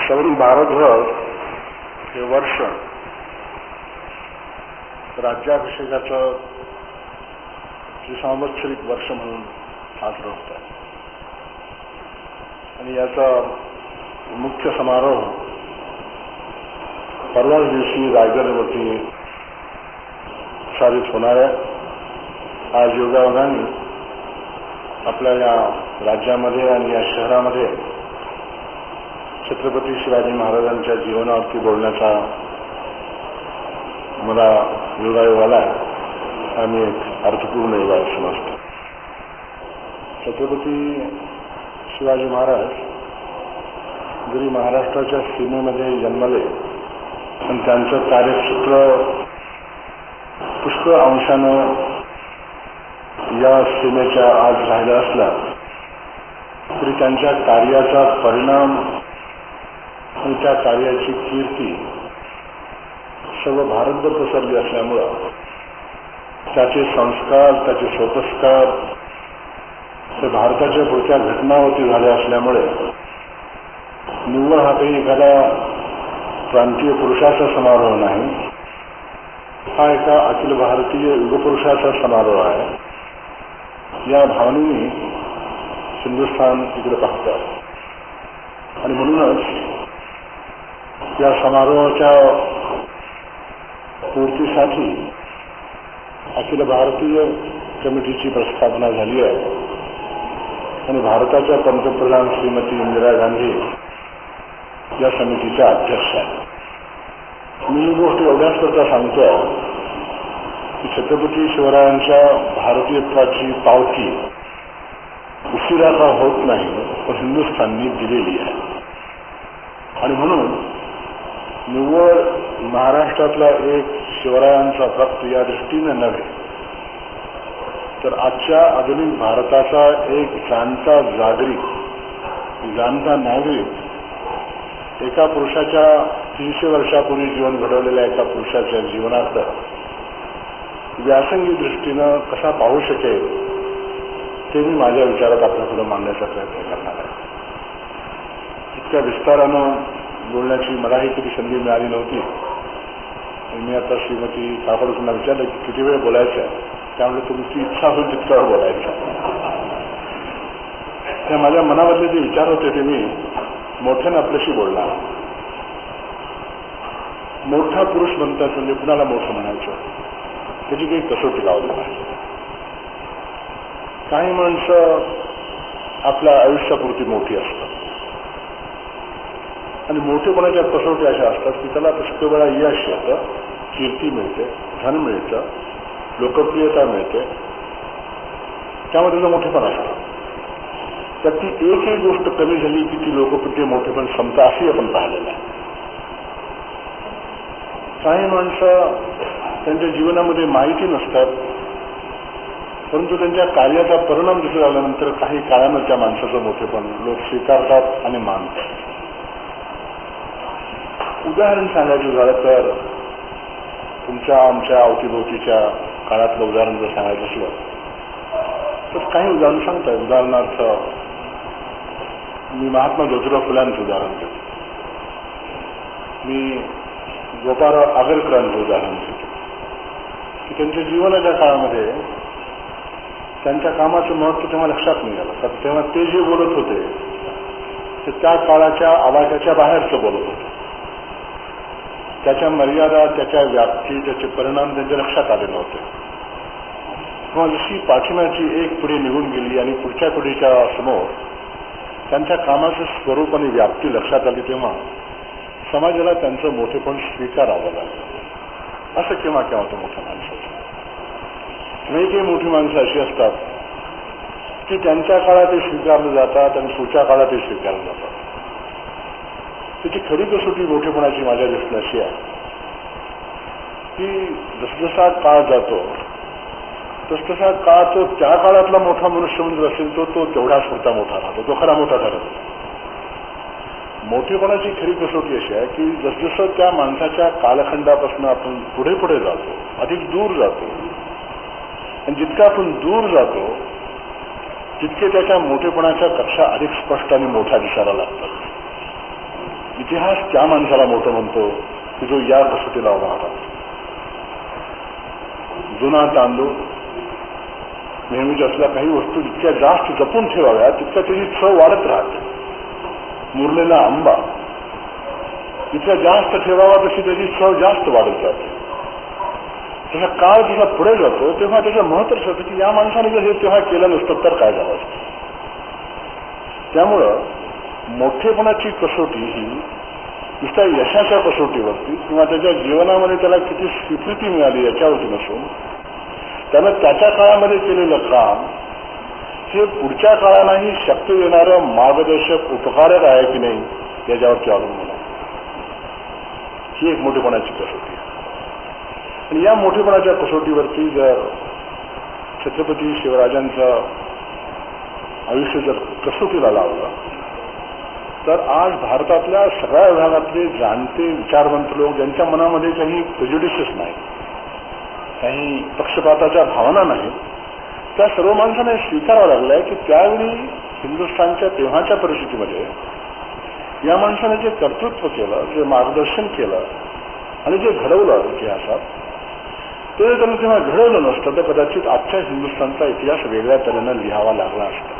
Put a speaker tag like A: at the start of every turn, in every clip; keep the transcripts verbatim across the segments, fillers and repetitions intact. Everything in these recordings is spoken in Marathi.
A: सौरी भारतभर हे वर्ष राज्याभिषेकाचं संवत्सरिक वर्ष म्हणून साजरं होत आहे आणि याचा मुख्य समारोह परवाच दिवशी रायगडवरती प्रसारित होणार आहे. आज योगायोगाने आपल्या या राज्यामध्ये आणि या शहरामध्ये छत्रपती शिवाजी महाराजांच्या जीवनावरती बोलण्याचा मला योगायोग आला आहे आणि एक अर्थपूर्ण योगायोग समजतो. छत्रपती शिवाजी महाराज जरी महाराष्ट्राच्या सीमेमध्ये जन्मले पण त्यांचं कार्यक्षेत्र पुष्कळ अंशानं या सीमेच्या आज राहिला असला तरी त्यांच्या कार्याचा परिणाम आणि त्या कार्याची कीर्ती सर्व भारतभर पसरली असल्यामुळं त्याचे संस्कार त्याचे सोपस्कार ते भारताच्या पुढच्या घटनावरती झाले असल्यामुळे निव्वळ हा काही एखादा प्रांतीय पुरुषाचा समारोह नाही, हा एका अखिल भारतीय युगपुरुषाचा समारोह आहे. या भावनेने हिंदुस्थान इकडे पाहतात आणि म्हणूनच या समारोहाच्या पूर्तीसाठी अखिल भारतीय कमिटीची प्रस्थापना झाली आहे आणि भारताच्या पंतप्रधान श्रीमती इंदिरा गांधी या समितीच्या अध्यक्ष आहेत. मी ही गोष्ट एवढ्याच करता सांगतो की छत्रपती शिवरायांच्या भारतीयत्वाची पावती उशिरा का होत नाही पण हिंदुस्थाननी दिलेली आहे आणि म्हणून निव्वळ महाराष्ट्रातला एक शिवरायांचा भक्त या दृष्टीने नव्हे तर आजच्या आधुनिक भारताचा एक जाणता जागरिक जाणता नागरिक एका पुरुषाच्या तीनशे वर्षापूर्वी जीवन घडवलेल्या एका पुरुषाच्या जीवनाकडं व्यासंगी दृष्टीनं कसा पाहू शकेल ते मी माझ्या विचारात आपल्याकडे मांडण्याचा प्रयत्न करणार आहे. इतक्या विस्तारानं बोलण्याची मलाही कधी संधी मिळाली नव्हती. मी आता श्रीमती काकडूंना विचारलं की किती वेळ बोलायचं आहे, त्यामुळे तुमची इच्छा होईल तितका वेळ बोलायचं. त्या माझ्या मनामधले जे विचार होते ते मी मोठ्यानं आपल्याशी बोलणार. मोठा पुरुष म्हणतात म्हणजे कुणाला मोठं म्हणायचं त्याची काही कसोटी लावली पाहिजे. काही माणसं आपल्या आयुष्यापुरती मोठी असतात आणि मोठेपणाच्या कसोटी अशा असतात की त्याला पुष्कळ वेळा यश येतं, कीर्ती मिळते, धन मिळतं, लोकप्रियता मिळते, त्यामध्ये त्याचं मोठेपण असतं. तर ती एकही गोष्ट कमी झाली की ती लोकप्रिय मोठेपण संपतं अशी आपण पाहिलेलं आहे. काही माणसं त्यांच्या जीवनामध्ये माहिती नसतात परंतु त्यांच्या कार्याचा परिणाम दिसून आल्यानंतर काही काळानं त्या माणसाचं मोठेपण लोक स्वीकारतात आणि मानतात. उदाहरण सांगायचं झालं तर तुमच्या आमच्या अवतीभोवतीच्या काळातलं उदाहरण जर सांगायचं असलं तर काही उदाहरण सांगताय. उदाहरणार्थ मी महात्मा ज्योतिराव फुल्यांचं उदाहरण देतो, मी गोपाळराव आगरकरांचं उदाहरण देतो की त्यांच्या जीवनाच्या काळामध्ये त्यांच्या कामाचं महत्त्व तेव्हा लक्षात नाही आलं. कारण तेव्हा ते जे बोलत होते ते त्या काळाच्या आवाजाच्या बाहेरचं बोलत होते. त्याच्या मर्यादा, त्याच्या व्याप्ती, त्याचे परिणाम त्यांच्या लक्षात आले नव्हते. किंवा जशी पाठिंब्याची एक पिढी निघून गेली आणि पुढच्या पिढीच्या समोर त्यांच्या कामाचं स्वरूप आणि व्याप्ती लक्षात आली तेव्हा समाजाला त्यांचं मोठेपण स्वीकारावं लागलं. असं केव्हा केव्हा होतं मोठ्या माणसाचं. नाही काही मोठी माणसं अशी असतात की त्यांच्या काळात ते स्वीकारलं जातात आणि पुढच्या काळात ते स्वीकारलं जातात. त्याची खरी कसोटी मोठेपणाची माझ्या दृष्टीने अशी आहे की जसजसा काळ जातो तसतसा काळ तो त्या काळातला मोठा मनुष्य म्हणजे असेल तो तो तेवढाच पुरता मोठा राहतो, तो खरा मोठा ठरतो. मोठेपणाची खरी कसोटी अशी आहे की जसजसं त्या माणसाच्या कालखंडापासून आपण पुढे पुढे जातो, अधिक दूर जातो आणि जितका आपण दूर जातो तितके त्याच्या मोठेपणाच्या कक्षा अधिक स्पष्ट आणि मोठ्या दिसायला लागतात. इतिहास त्या माणसाला मोठं म्हणतो की जो या कसोटीला उभा राहतो. जुना तांदूळ नेहमीच असल्या काही वस्तू जितक्या जास्त जपून ठेवाव्या तितक्या त्याची चव वाढत राहते. मुरलेला आंबा जितका जास्त ठेवावा तशी त्याची चव जास्त वाढत जाते. तसा काळ जसा पुढे जातो तेव्हा त्याचं महत्व असतं की या माणसाने जर हे तेव्हा केलं नसतं तर काय झालं असतं. त्यामुळं मोठेपणाची कसोटी ही नुसत्या यशाच्या कसोटीवरती किंवा त्याच्या जीवनामध्ये त्याला किती स्वीकृती मिळाली याच्यावरती नसून त्यानं त्याच्या काळामध्ये केलेलं काम हे पुढच्या काळालाही शक्ती देणारं मार्गदर्शक उपकारक आहे की नाही याच्यावरती अवलंबून आहे. ही एक मोठेपणाची कसोटी आहे. आणि या मोठेपणाच्या कसोटीवरती जर छत्रपती शिवराजांचं आयुष्य जर कसोटीला लावलं तर आज भारतातल्या सगळ्या विभागातले जाणते विचारवंत लोक ज्यांच्या मनामध्ये काही प्रेजुडिसेस नाही, काही पक्षपाताच्या भावना नाहीत, त्या सर्व माणसांना स्वीकारावं लागलंय की त्यावेळी हिंदुस्थानच्या तेव्हाच्या परिस्थितीमध्ये या माणसाने जे कर्तृत्व केलं, जे मार्गदर्शन केलं आणि जे घडवलं इतिहासात ते त्यांना तेव्हा घडवलं नसतं तर कदाचित आजच्या हिंदुस्थानचा इतिहास वेगळ्या तऱ्हेनं लिहावा लागला असता.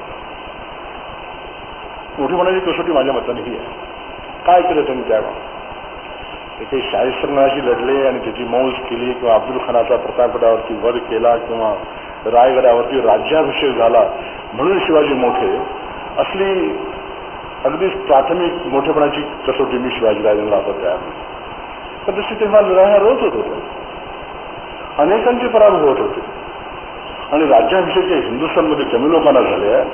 A: मोठेपणाची कसोटी माझ्या मताने ही आहे. काय केलं त्यांनी त्यावेळी? ते काही शाहिस्तेखानाशी लढले आणि त्याची मौज केली किंवा अब्दुल खानाचा प्रतापगडावरती वध केला किंवा रायगडावरती राज्याभिषेक झाला म्हणून शिवाजी मोठे असली अगदीच प्राथमिक मोठेपणाची कसोटी मी शिवाजीराजांना लावतो त्यावेळी. पण तशी तेव्हा लढाया रोज होत होत्या, अनेकांचे पराभव होत होते आणि राज्याभिषेक जे हिंदुस्थानमध्ये कमी लोकांना झाले आहे.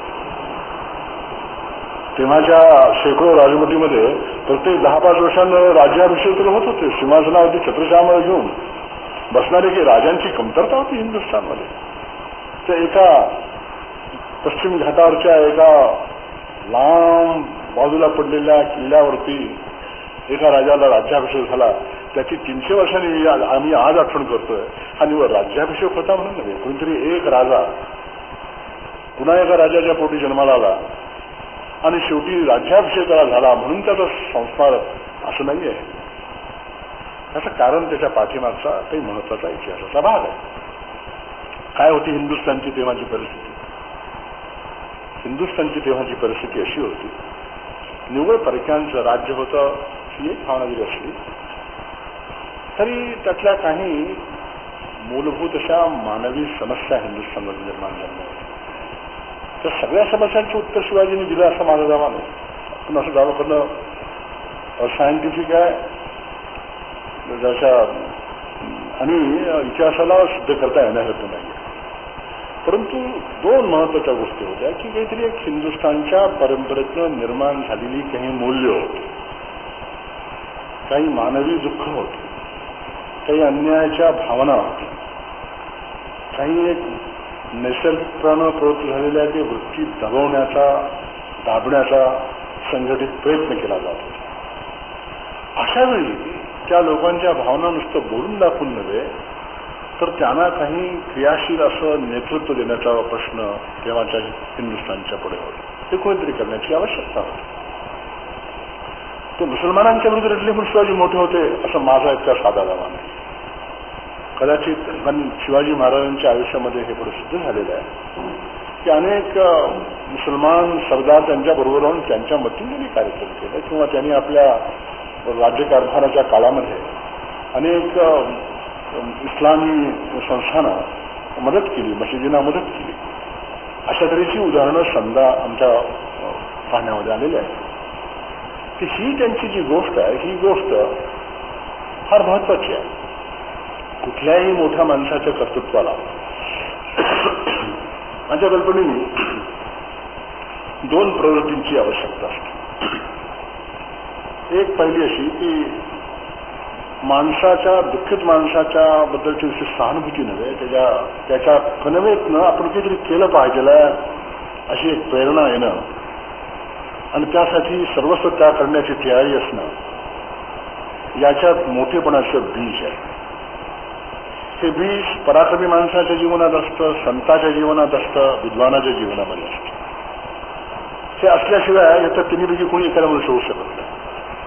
A: तेव्हाच्या शेकडो राजवटीमध्ये प्रत्येक दहा पाच वर्षांना राज्याभिषेक तर होत होते. सिंहासनावरती छत्रछाया घेऊन बसणारे की राजांची कमतरता होती हिंदुस्थानमध्ये. त्या एका पश्चिम घाटावरच्या एका लांब बाजूला पडलेल्या किल्ल्यावरती एका राजाला राज्याभिषेक झाला. त्याची तीनशे वर्षांनी आम्ही आज आठवण करतोय. हा निवड राज्याभिषेक होता म्हणून नव्हे, कोणीतरी एक राजा पुन्हा एका राजाच्या पोटी जन्माला आला आणि शेवटी राज्याभिषेकाला झाला म्हणून त्याचा संस्कार असं नाही आहे. त्याचं कारण त्याच्या पाठीमागचा काही महत्वाचा इतिहासाचा भाग आहे. काय होती हिंदुस्थानची तेव्हाची परिस्थिती? हिंदुस्थानची तेव्हाची परिस्थिती अशी होती, निव्वळ परक्यांचं राज्य होतं ही एक भावना जरी असली तरी त्यातल्या काही मूलभूत अशा मानवी समस्या हिंदुस्थानमध्ये निर्माण झाल्या. त्या सगळ्या समस्यांचं उत्तर शिवाजींनी दिलं असं माझा दावा नाही. पण असं दावा करणं सायंटिफिक आहे जशा आणि इतिहासाला सिद्ध करता येण्यासारखं नाही. परंतु दोन महत्वाच्या गोष्टी होत्या की काहीतरी एक हिंदुस्थानच्या परंपरेतनं निर्माण झालेली काही मूल्य होती, काही मानवी दुःख होते, काही अन्यायाच्या भावना होत्या, काही एक नैसर्गिकपणानं प्रवृत्त झालेल्या ते वृत्ती दबवण्याचा दाबण्याचा संघटित प्रयत्न केला जातो. अशा वेळी त्या लोकांच्या भावना नुसतं बोलून दाखवून नव्हे तर त्यांना काही क्रियाशील असं नेतृत्व देण्याचा प्रश्न तेव्हाच्या हिंदुस्थानच्या पुढे होता. ते कोणीतरी करण्याची आवश्यकता होती. ते मुसलमानांच्या विरुद्ध लढले म्हणून शिवाजी मोठे होते असं माझा इतका साधा दावा नाही. कदाचित कारण शिवाजी महाराजांच्या आयुष्यामध्ये हे पुढे सिद्ध झालेलं आहे की अनेक मुसलमान सरदार त्यांच्याबरोबर राहून त्यांच्या मतीने कार्यक्रम केले किंवा त्यांनी आपल्या राज्यकारभाराच्या काळामध्ये अनेक इस्लामी संस्थांना मदत केली, मशिदींना मदत केली. अशा तऱ्हेची उदाहरणं समजा आमच्या पाहण्यामध्ये आलेली आहे की ही त्यांची जी गोष्ट आहे ही गोष्ट फार महत्वाची आहे. कुठल्याही मोठ्या माणसाच्या कर्तृत्वाला माझ्या कल्पनेने दोन प्रवृत्तींची आवश्यकता असते. एक पहिली अशी की माणसाच्या दुःखित माणसाच्या बद्दलची विशेष सहानुभूती नव्हे, त्याच्या त्याच्या कणवेतनं आपण काहीतरी केलं पाहिजे अशी एक प्रेरणा येणं आणि त्यासाठी सर्वस्व त्याग करण्याची तयारी असणं याच्यात मोठेपणाचं बीज आहे. हे बीज पराक्रमी माणसाच्या जीवनात असतं, संताच्या जीवनात असतं, विद्वानाच्या जीवनामध्ये असतं. हे असल्याशिवाय याचा तिन्हीपैकी कोणी एखाद्या म्हणून शोधू शकत नाही.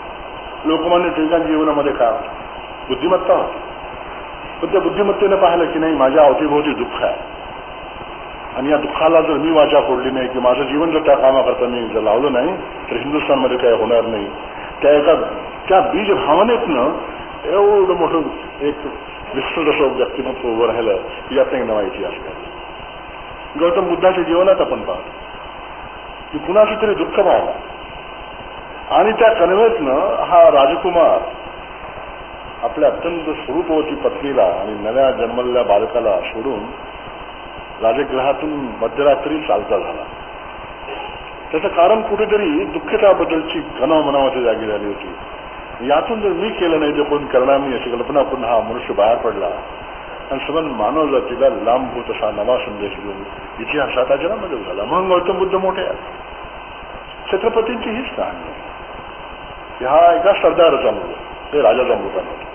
A: लोकमान्य टिळकांच्या जीवनामध्ये काय बुद्धिमत्ता होती. पण त्या बुद्धिमत्तेने पाहिलं की नाही, माझ्या अवतीभोवती दुःख आहे आणि या दुःखाला जर मी वाचा फोडली नाही की माझं जीवन जर त्या कामाकरता मी जर लावलं नाही तर हिंदुस्थानमध्ये काही होणार नाही. त्या एका त्या बीज भावनेतनं एवढं मोठं एक विस्तृत असं व्यक्तिमत्व उभं राहिलं की यात एक नवा इतिहास आहे. गौतम बुद्धाच्या जीवनात आपण पाहतो की कुणाचं तरी दुःख पाहिलं आणि त्या कन्वेतनं हा राजकुमार आपल्या अत्यंत स्वरूपवती पत्नीला आणि नव्या जन्मलेल्या बालकाला सोडून राजगृहातून मध्यरात्री चालता झाला. त्याचं कारण कुठेतरी दुःखिताबद्दलची कणव मनामध्ये जागी झाली होती. यातून जर मी केलं नाही तर कोण करणार नाही अशी कल्पना करून हा मनुष्य बाहेर पडला आणि सगळं मानव जातीला लांबभूत असा नवा संदेश देऊन इतिहासात जन्म झाला. म्हणून गौतम बुद्ध मोठे आहेत. छत्रपतींची हीच कहाणी आहे. हा एका सरदाराचा मुलगा, ते राजाचा मुलगा नव्हता.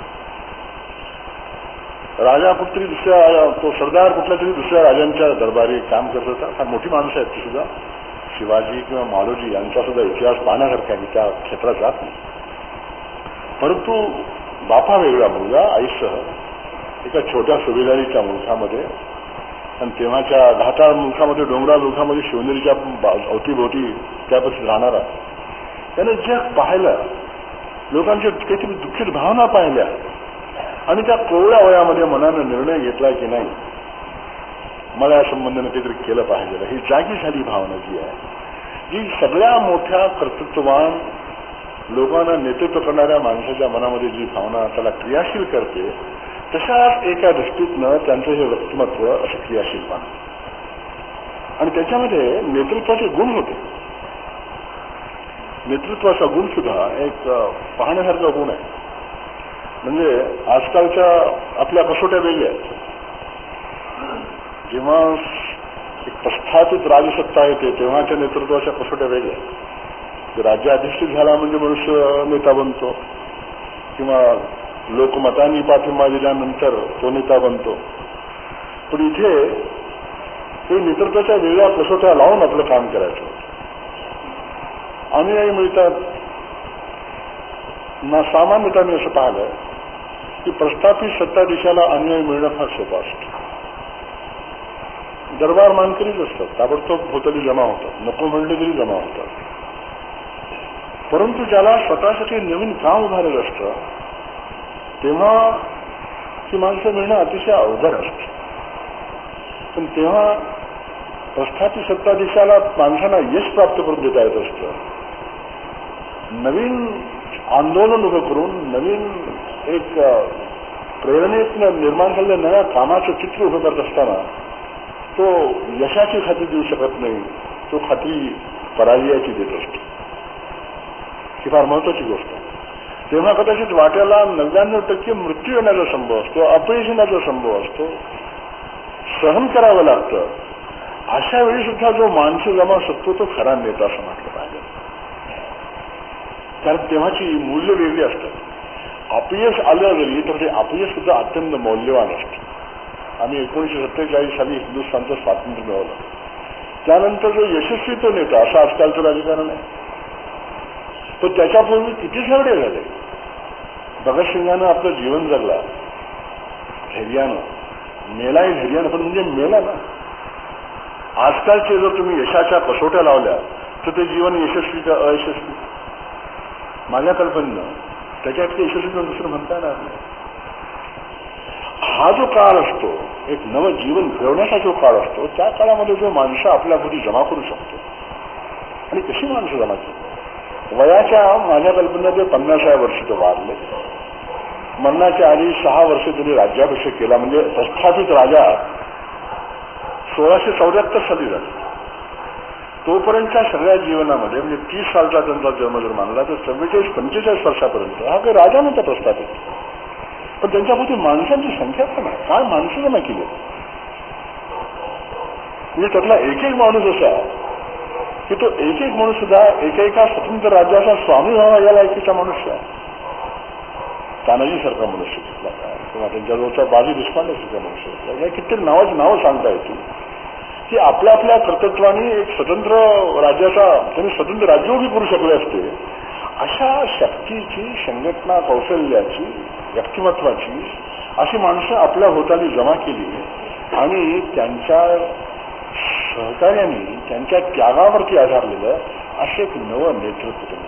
A: राजा कुठतरी दुसऱ्या तो सरदार कुठल्या तरी दुसऱ्या राजांच्या दरबारी काम करत होता. फार मोठी माणसं आहेत ती सुद्धा. शिवाजी किंवा मालोजी यांचा सुद्धा इतिहास पाहण्यासारखा आहे. त्या क्षेत्रात जात नाही. परंतु बापा वेगळा मुलगा आईसह एका छोट्या सुभेदारीच्या मुलखामध्ये आणि तेव्हाच्या घाटाळ मुलखामध्ये डोंगराळ मुलखामध्ये शिवनेरीच्या अवतीभोवती त्यापासून राहणारा त्याने जग पाहिलं, लोकांच्या काहीतरी दुःखित भावना पाहिल्या आणि त्या कोवळ्या वयामध्ये मनानं निर्णय घेतला की नाही, मला या संबंधाने काहीतरी केलं पाहिजे. ही जागी झाली भावना जी आहे, जी सगळ्या मोठ्या कर्तृत्ववान लोकांना नेतृत्व करणाऱ्या माणसाच्या मनामध्ये जी भावना त्याला क्रियाशील करते, तशाच एका दृष्टीतनं त्यांचं हे व्यक्तिमत्व असं क्रियाशील पाहणं आणि त्याच्यामध्ये नेतृत्वाचे गुण होते. नेतृत्वाचा गुण सुद्धा एक पाहण्यासारखा गुण आहे. म्हणजे आजकालच्या आपल्या कसोट्या वेगळ्या आहेत. जेव्हा एक प्रस्थापित राजसत्ता येते तेव्हाच्या नेतृत्वाच्या कसोट्या वेगळ्या आहेत. राज्याधिष्ठित झाला म्हणजे मनुष्य नेता बनतो किंवा लोकमतांनी पाठिंबा दिल्यानंतर तो नेता बनतो. पण इथे ते नेतृत्वाच्या वेगळ्या कसोट्या लावून आपलं काम करायचं. अनुयायी मिळतात ना. सामान्यतः मी असं पाहिलं की प्रस्थापित सत्ताधीशाला अनुयायी मिळणं फार सोपं असतं. दरबार मानकरीच असतात, ताबडतोब भोवताली जमा होतात, नको म्हणले तरी जमा होतात. परंतु ज्याला स्वतःसाठी नवीन काम उभारलं असतं तेव्हा ती माणसं मिळणं अतिशय अवघड असतं. पण तेव्हा प्रस्थापित सत्ताधीशाला माणसांना यश प्राप्त करून देता येत असतं. नवीन आंदोलन उभं करून नवीन एक प्रेरणेतनं निर्माण झालेल्या नव्या कामाचं चित्र उभं करत असताना तो यशाची खात्री देऊ शकत नाही, तो खात्री पराजयाची देत असतो. ही फार महत्वाची गोष्ट आहे. तेव्हा कदाचित वाट्याला नव्याण्णव टक्के मृत्यू येण्याचा संभव असतो, अपयश येण्याचा संभव असतो, सहन करावं लागतं. अशा वेळी सुद्धा जो माणसं जमा शकतो तो खरा नेता असं म्हटलं पाहिजे. कारण तेव्हाची मूल्य वेगळी असतात. अपयश आलं जरी तर ते अपयश सुद्धा अत्यंत मौल्यवान असतं. आम्ही एकोणीसशे सत्तेचाळीस साली हिंदुस्थानचं स्वातंत्र्य मिळवलं. त्यानंतर जो यशस्वी तो नेता असं आजकालचं राजकारण आहे. पण त्याच्यापूर्वी किती झगडे झाले. भगतसिंगानं आपलं जीवन जगला धैर्यानं, मेलाही धैर्यानं, पण म्हणजे मेला ना. आजकालचे जर तुम्ही यशाच्या कसोट्या लावल्या तर ते जीवन यशस्वी का अयशस्वी, माझ्या कल्पनेनं त्याच्यात यशस्वी दुसरं म्हणता येणार नाही. हा जो काळ असतो, एक नवं जीवन घडवण्याचा जो काळ असतो, त्या काळामध्ये जो माणसं आपल्या घरी जमा करू शकतो आणि कशी माणसं जमा केली. वयाच्या माझ्या कल्पनेत ते पन्नासाव्या वर्षी तो वारले. मरणाच्या आधी सहा वर्ष त्यांनी राज्याभिषेक केला. म्हणजे प्रस्थापित राजा सोळाशे चौऱ्याहत्तर साली झाले. तोपर्यंतच्या सगळ्या जीवनामध्ये म्हणजे तीस सालचा त्यांचा जन्म जर मानला तर चव्वेचाळीस पंचेचाळीस वर्षापर्यंत हा काही राजा नव्हता प्रस्थापित. पण त्यांच्याभोवती माणसांची संख्या पण आहे. काय माणसं जमा केली. म्हणजे त्यातला एक एक माणूस असा की तो एक एक माणूस सुद्धा एकेका स्वतंत्र राज्याचा स्वामी व्हावा या लायकीचा मनुष्य आहे. तानाजी सारखा मनुष्य घेतला काय किंवा त्यांच्याजवळचा बाजी देशपांडे सारखा मनुष्य घेतला. या कित्येक नावाची नावं सांगता येतील की आपल्या आपल्या कर्तृत्वाने एक स्वतंत्र राज्याचा त्यांनी स्वतंत्र राज्य उभी करू शकले असते अशा शक्तीची, संघटना कौशल्याची, व्यक्तिमत्वाची अशी माणसं आपल्या भोवताली जमा केली आणि त्यांच्या सहकार्याने, त्यांच्या त्यागावरती आधारलेलं असं एक नवं नेतृत्व त्यांनी.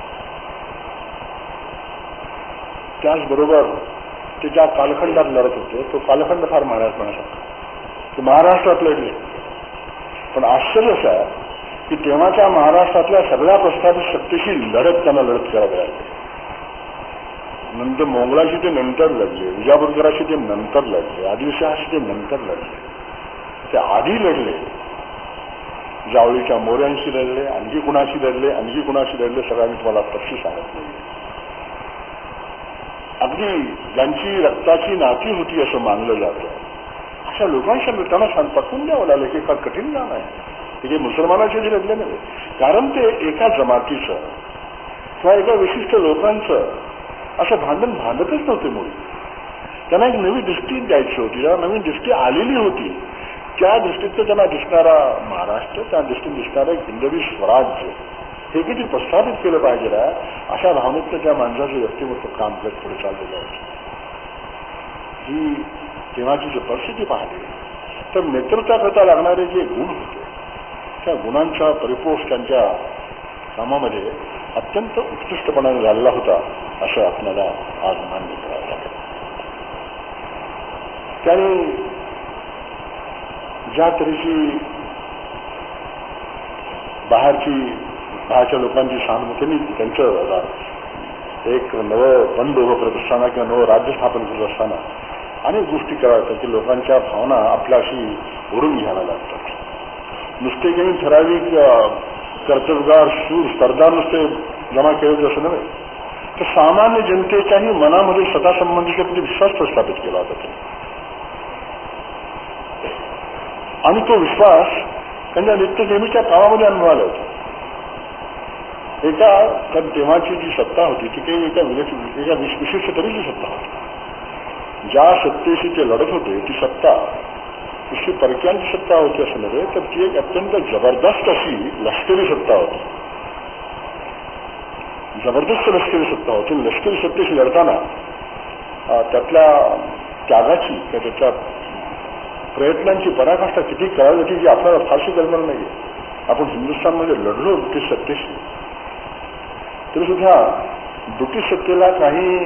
A: त्याचबरोबर ते ज्या कालखंडात लढत होते तो कालखंड फार महाराष्ट्रासारखा, ते महाराष्ट्रात लढले. पण आश्चर्य असं आहे की तेव्हाच्या महाराष्ट्रातल्या सगळ्या प्रस्थापित शक्तीशी लढत त्यांना लढत करावी लागली. नंतर मोंगलाशी ते नंतर लढले, विजापूरकराशी ते नंतर लढले, आदिलशहाशी ते नंतर लढले. ते आधी लढले, जावळीच्या मोऱ्यांशी लढले, आणखी कुणाशी लढले, आणखी कुणाशी लढले, सगळ्या मी तुम्हाला तशी सांगत नाही. अगदी ज्यांची रक्ताची नाती होती असं मानलं जातं अशा लोकांच्या त्यांना सांग पटवून द्यावं लागलं की फार कठीण काम आहे. ते काही मुसलमानाशी लढले नव्हे, कारण ते एका जमातीचं किंवा एका विशिष्ट लोकांचं असं भांडण भांडतच नव्हते मुळी. त्यांना एक नवी दृष्टी द्यायची होती, त्यांना नवीन दृष्टी आलेली होती. त्या दृष्टीचं त्यांना दिसणारा महाराष्ट्र, त्या दृष्टीने दिसणारं एक हिंदवी स्वराज्य हे किती प्रस्थापित केलं पाहिजे ना, अशा भावनेतलं त्या माणसाचं व्यक्तिमत्व काम करत पुढे चाललेलं आहे. ही तेव्हाची जर परिस्थिती पाहिली तर नेतृत्वाकरता लागणारे जे गुण होते त्या गुणांचा परिपोष त्यांच्या कामामध्ये अत्यंत उत्कृष्टपणाने झालेला होता असं आपल्याला आज मान्य करावं लागेल. त्याने ज्या तऱ्हेची बाहेरची बाहेरच्या लोकांची सहानुभूतीने त्यांचं एक नवं बंद उभं करत असताना किंवा नवं राज्य स्थापन करत असताना अनेक गोष्टी कराव्या की लोकांच्या भावना आपल्याशी ओढून घ्याव्या लागतात. नुसते काही ठराविक कर्तव्यगार शूर सरदार नुसते जमा केले असं नव्हे, तर सामान्य जनतेच्याही मनामध्ये स्वतःसंबंधीचा किती विश्वास प्रस्थापित केला होता आणि तो विश्वास त्यांच्या नित्य नेहमीच्या कामामध्ये अनुभवाला होता. एका कारण तेव्हाची जी सत्ता होती ती काही एका एका विशिष्ट तऱ्हेची सत्ता होती. ज्या सत्तेशी ते लढत होते ती सत्ता नुसती परक्यांची सत्ता होती असं नव्हे, तर ती एक अत्यंत जबरदस्त अशी लष्करी सत्ता होती. जबरदस्त लष्करी सत्ता होती. लष्करी सत्तेशी लढताना त्यातल्या त्यागाची किंवा त्याच्या प्रयत्नांची पराकाष्ठा किती करावी होती जी आपल्याला फारशी कल्पना नाही. आपण हिंदुस्थानमध्ये लढलो ब्रिटिश सत्तेशी, तरी सुद्धा ब्रिटिश सत्तेला काही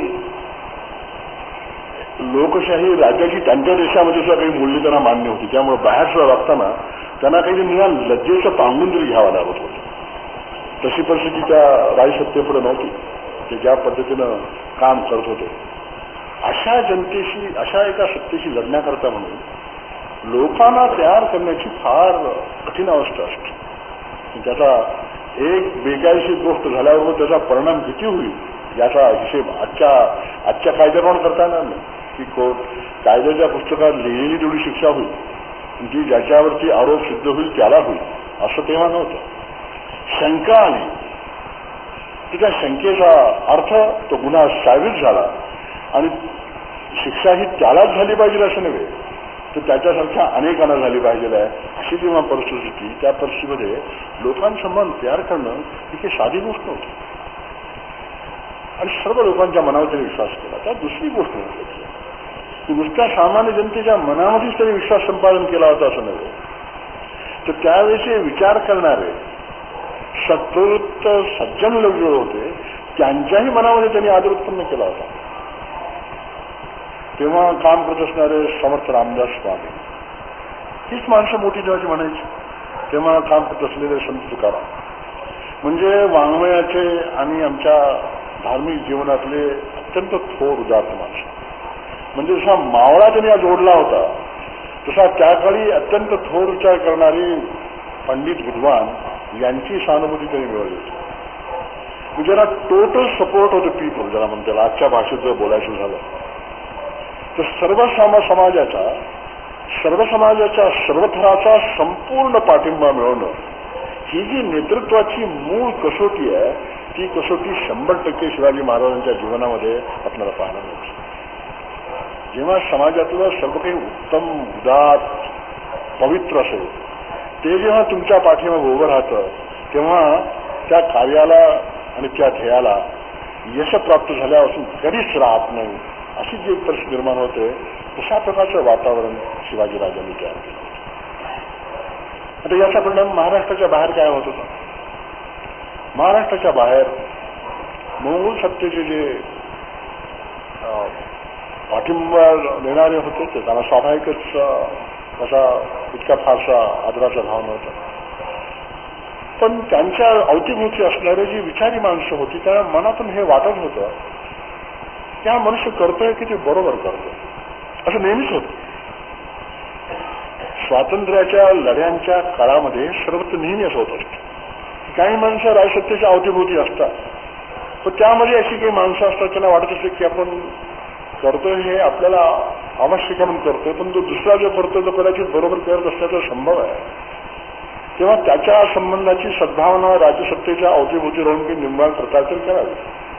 A: लोकशाही राज्याची त्यांच्या देशामध्ये सुद्धा काही मूल्य त्यांना मान्य होती. त्यामुळे बाहेर सुद्धा वागताना त्यांना काही निदान लज्जेचं पांगून तरी घ्यावं लागत होतं. तशी परिस्थिती त्या राजसत्तेपुढे नव्हती. ते ज्या पद्धतीनं काम करत होते अशा जनतेशी, अशा एका सत्तेशी लढण्याकरता म्हणून लोकांना तयार करण्याची फार कठीण अवस्था असते. त्याचा एक बेकायदेशीर गोष्ट झाल्यावर त्याचा परिणाम किती होईल याचा हिशेब आजच्या आजच्या कायद्याप्रमाणे करता येणार नाही. की कोर्ट कायद्याच्या पुस्तकात लिहिलेली तेवढी शिक्षा होईल जी ज्याच्यावरती आरोप सिद्ध होईल त्याला होईल असं तेव्हा नव्हतं. शंका आली की त्या शंकेचा अर्थ तो गुन्हा साबित झाला आणि शिक्षा ही त्यालाच झाली पाहिजे असं नव्हे, तर त्याच्यासारख्या अनेकांना झाली पाहिजे आहे अशी जेव्हा परिस्थिती होती त्या परिस्थितीमध्ये लोकांसंबंध तयार करणं ही काही साधी गोष्ट नव्हती आणि सर्व लोकांच्या मनावर त्यांनी विश्वास केला. त्यात दुसरी गोष्ट नव्हती की नुसत्या सामान्य जनतेच्या मनामध्येच त्यांनी विश्वास संपादन केला होता असं नव्हे, तर त्यावेळेचे विचार करणारे सत्कृत सज्जन लोक जे होते त्यांच्याही मनामध्ये त्यांनी आदर उत्पन्न केला होता. तेव्हा काम करत असणारे समर्थ रामदास स्वामी हीच माणसं मोठी देवाची म्हणायची. तेव्हा काम करत असलेले संत तुकाराम म्हणजे वाङ्मयाचे आणि आमच्या धार्मिक जीवनातले अत्यंत थोर उदात्त माणसं. म्हणजे जसा मावळा त्यांनी आज जोडला होता तसा त्या काळी अत्यंत थोर विचार करणारी पंडित विद्वान यांची सहानुभूती त्यांनी मिळवली होती. म्हणजे ज्याला total support of the people ज्याला म्हणतात आजच्या भाषेत जर बोलायचं झालं तर सर्व समाजाचा सर्व समाजाच्या सर्व थराचा संपूर्ण पाठिंबा मिळवणं ही जी नेतृत्वाची मूळ कसोटी आहे ती कसोटी शंभर टक्के शिवाजी महाराजांच्या जीवनामध्ये आपल्याला पाहायला मिळते. जेव्हा समाजातलं सर्व काही उत्तम उदात्त पवित्र असेल ते जेव्हा तुमच्या पाठीमागे उभं राहतं तेव्हा त्या कार्याला आणि त्या ध्येयाला यश प्राप्त झाल्यापासून कधीच राहत नाही अशी जी परिस्थिती निर्माण होते, तशा प्रकारचं वातावरण शिवाजीराजांनी तयार केलं. आता याचा परिणाम महाराष्ट्राच्या बाहेर काय होत होता? महाराष्ट्राच्या बाहेर मोंगोल सत्तेचे जे पाठिंबा देणारे होते ते त्यांना स्वाभाविकच त्याचा इतका फारसा आदराचा भाव नव्हता. पण त्यांच्या अवतीभोवती असणारे जी विचारी माणसं होती त्या मनातून हे वाटत होतं की हा मनुष्य करतोय की ते बरोबर करतोय, असं नेहमीच होतं. स्वातंत्र्याच्या लढ्यांच्या काळामध्ये सर्वत्र नेहमी असं होत असतं. काही माणसं राजसत्तेच्या अवतीभोवती असतात, पण त्यामध्ये अशी काही माणसं असतात त्यांना वाटत असते की आपण करतोय हे आपल्याला आवश्यक म्हणून करतोय, पण तो दुसरा जो करतोय तो कदाचित बरोबर करत असल्याचा संभव आहे. तेव्हा त्याच्या संबंधाची सद्भावना राजसत्तेच्या अवतीभोवती राहून काही निर्माण करता तर करावी.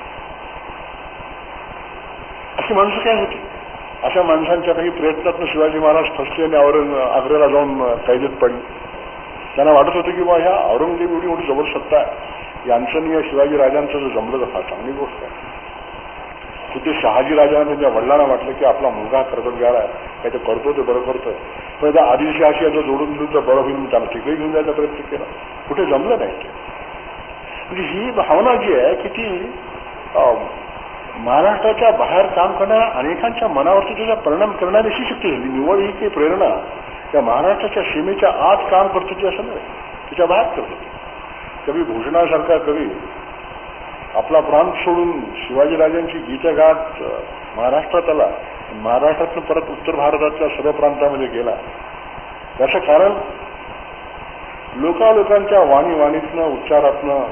A: अशी माणसं काय होती? अशा माणसांच्या काही प्रयत्नातून शिवाजी महाराज फसले आणि औरंग आग्र्याला जाऊन कैदेत पडले. त्यांना वाटत होतं की बा ह्या औरंगजेब एवढी मोठी जबर सत्ता आहे, यांचं आणि या शिवाजी राजांचं जर जमलं तर फार चांगली गोष्ट आहे. तिथे शहाजी राजांना त्यांच्या वडिलांना वाटलं की आपला मुलगा कर्तव्याला आहे, काही ते करतो ते बरं करतोय, पण एकदा आदिलशहाशी याचं जोडून दिलं तर बरं होईल म्हणून त्याला तिकडे घेऊन जायचा प्रयत्न केला. कुठे जमलं नाही ते. म्हणजे ही भावना जी आहे की ती महाराष्ट्राच्या बाहेर काम करणाऱ्या अनेकांच्या मनावरती त्याचा परिणाम करणारी अशी शक्ती झाली. निवड ही काही प्रेरणा त्या महाराष्ट्राच्या सीमेच्या आत काम करत होती असं नाही, त्याच्या बाहेर करत होती. कवी भूषणासारखा कवी आपला प्रांत सोडून शिवाजीराजांची गीतगात महाराष्ट्रात आला, महाराष्ट्रातून परत उत्तर भारताच्या सर्व प्रांतामध्ये गेला. त्याचं कारण लोकालोकांच्या वाणी वाणीतनं उच्चारातनं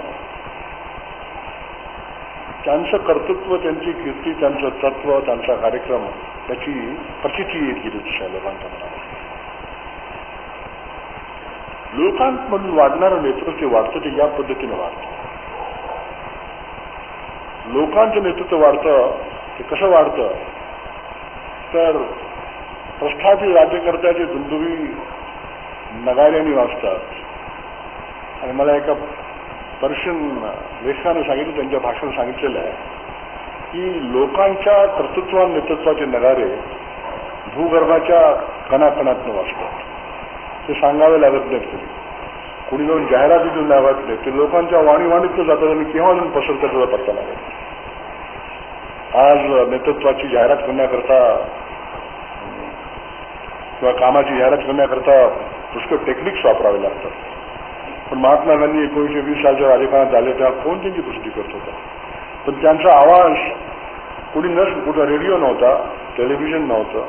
A: त्यांचं कर्तृत्व, त्यांची कीर्ती, त्यांचं तत्व, त्यांचा कार्यक्रम, त्याची प्रचिती येत गेली दुसऱ्या लोकांच्या मनावर. लोकांमधून वाढणारं नेतृत्व वाढतं ते या पद्धतीने वाढतं. लोकांचं नेतृत्व वाढतं ते कसं वाढतं तर प्रस्थापित राज्यकर्त्याचे दुंदुभी नगाऱ्यांनी वाजतात. आणि मला एका पर्शियन लेखकाने सांगितलं, त्यांच्या भाषण सांगितलेलं आहे की लोकांच्या कर्तृत्व नेतृत्वाचे नगारे भूगर्भाच्या कणाकणातून वाजतात. ते सांगावे लागत नाहीत कधी, कुणी जाऊन जाहिराती देऊन लागत नाही, ते लोकांच्या वाणीवाणीतून जातात आणि केव्हा जाऊन पसरतात त्याचा पत्ता लागत. आज नेतृत्वाची जाहिरात करण्याकरता किंवा कामाची जाहिरात करण्याकरता पुष्कळ टेक्निक्स वापरावे लागतात. पण महात्मा गांधी एकोणीसशे वीस सालच्या राजकारणात आले तेव्हा कोण त्यांची पुष्टी करत होता? पण त्यांचा आवाज कुणी नस कुठं रेडिओ नव्हता, टेलिव्हिजन नव्हतं,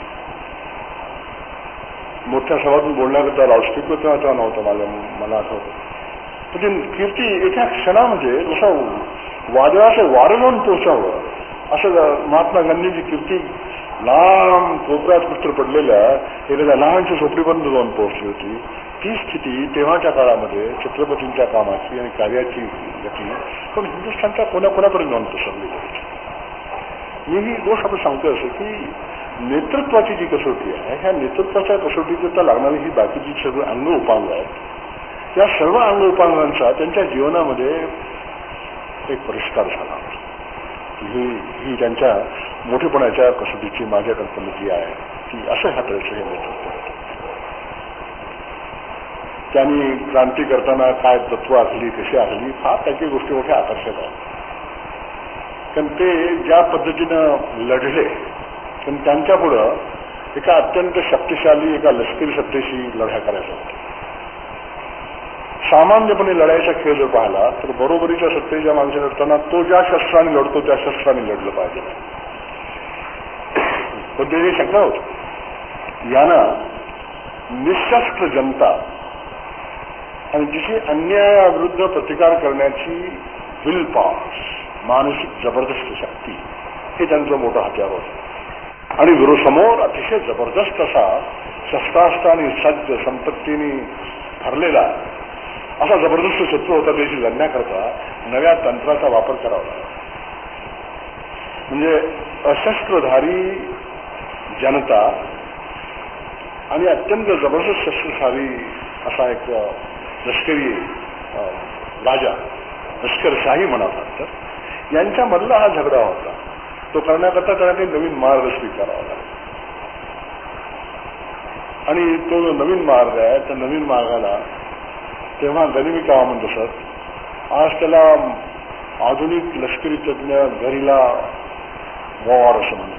A: मोठ्या सभातून बोलण्याकरता लाऊडस्पीकर तेव्हा तेव्हा नव्हतं. मला मला आठवतं. पण ती कीर्ती एका क्षणामध्ये जसं वादळाचं वारं जाऊन पोहोचावं असं महात्मा गांधींची कीर्ती लांब कोपऱ्यात कुठतर पडलेल्या एखाद्या लहानच्या झोपडीपर्यंत जाऊन पोहोचली होती. ती स्थिती तेव्हाच्या काळामध्ये छत्रपतींच्या कामाची आणि कार्याची गती पण हिंदुस्थानच्या कोणाकोणापर्यंत जाऊन पसरली जायची. मी ही गोष्ट आपण सांगतो असं की नेतृत्वाची जी कसोटी आहे, ह्या नेतृत्वाच्या कसोटीकरता लागणारी ही बाकीची सर्व अंग उपांग आहेत, या सर्व अंग उपांगांचा त्यांच्या जीवनामध्ये एक परिष्कार झाला. ही ही त्यांच्या मोठेपणाच्या कसोटीची माझ्या कल्पना जी आहे ती असं हाताळायचं हे नेतृत्व. त्यांनी क्रांती करताना काय तत्व आखली, कशी आखली, फार काही काही गोष्टी मोठ्या आकर्षक आहेत. कारण ते ज्या पद्धतीनं लढले, पण त्यांच्या पुढं एका अत्यंत शक्तिशाली एका लष्करी सत्तेशी लढा करायचा होता. सामान्यपणे लढायचा खेळ जर पाहिला तर बरोबरीच्या सत्तेच्या माणसे लढताना तो ज्या शस्त्राने लढतो त्या शस्त्राने लढलं पाहिजे. पण ते शंका होत यांना निशस्त्र जनता आणि तिची अन्यायाविरुद्ध प्रतिकार करण्याची विल पॉवर, मानसिक जबरदस्त शक्ती, हे त्यांचं मोठं हत्यार होतं. आणि विरोसमोर अतिशय जबरदस्त असा शस्त्रास्त्र आणि सज्ज संपत्तीने भरलेला असा जबरदस्त शत्रू होता. त्याशी लढण्याकरता नव्या तंत्राचा वापर करावा लागला. म्हणजे अशस्त्रधारी जनता आणि अत्यंत जबरदस्त शस्त्रधारी असा एक लष्करी राजा लष्करशाही म्हणालात तर यांच्यामधला हा झगडा होता. तो करण्याकरता त्यांना काही नवीन मार्ग स्वीकारावा लागला. आणि तो जो नवीन मार्ग आहे त्या नवीन मार्गाला तेव्हा गनिमी कावा म्हणत असत. आज त्याला आधुनिक लष्करी तज्ञ घरीला वॉर असं म्हणतात.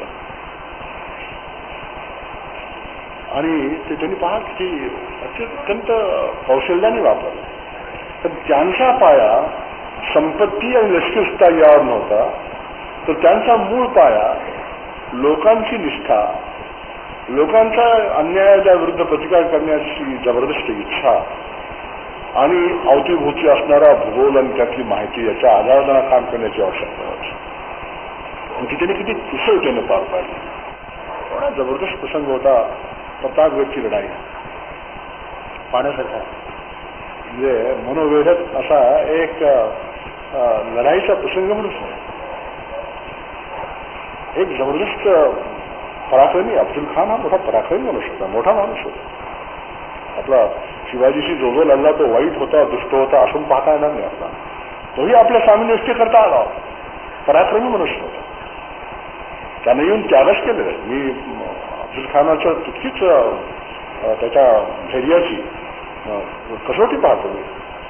A: आणि ते त्यांनी पाहत की अत्यंत कौशल्याने वापरलं. तर त्यांचा पाया संपत्ती आणि लष्करीता यावर नव्हता, तर त्यांचा मूळ पाया लोकांची निष्ठा, लोकांचा अन्यायाच्या विरुद्ध प्रतिकार करण्याची जबरदस्त इच्छा आणि अवतीभोवती असणारा भूगोल आणि त्यातली माहिती याच्या आधारावर त्यांना काम करण्याची आवश्यकता होती. आणि ती त्यांनी किती कुशलतेने पार पाडली. एवढा जबरदस्त प्रसंग होता प्रतापगडची लढाई पाहण्यासारखा. म्हणजे मनोवेधक असा एक लढाईचा प्रसंग म्हणून एक जबरदस्त पराक्रमी अफजल खान हा मोठा पराक्रमी माणूस होता, मोठा माणूस होता. आपला शिवाजीशी जो जो लढला तो वाईट होता, दुष्ट होता असून पाहता येणार नाही आपला. तोही आपल्या सामन्यष्टी करता आला, पराक्रमी मनुष्य होता. त्याने येऊन त्यागच केलेलं आहे. मी अफजल खानाच्या तितकीच त्याच्या धैर्याची कसोटी पाहतो मी.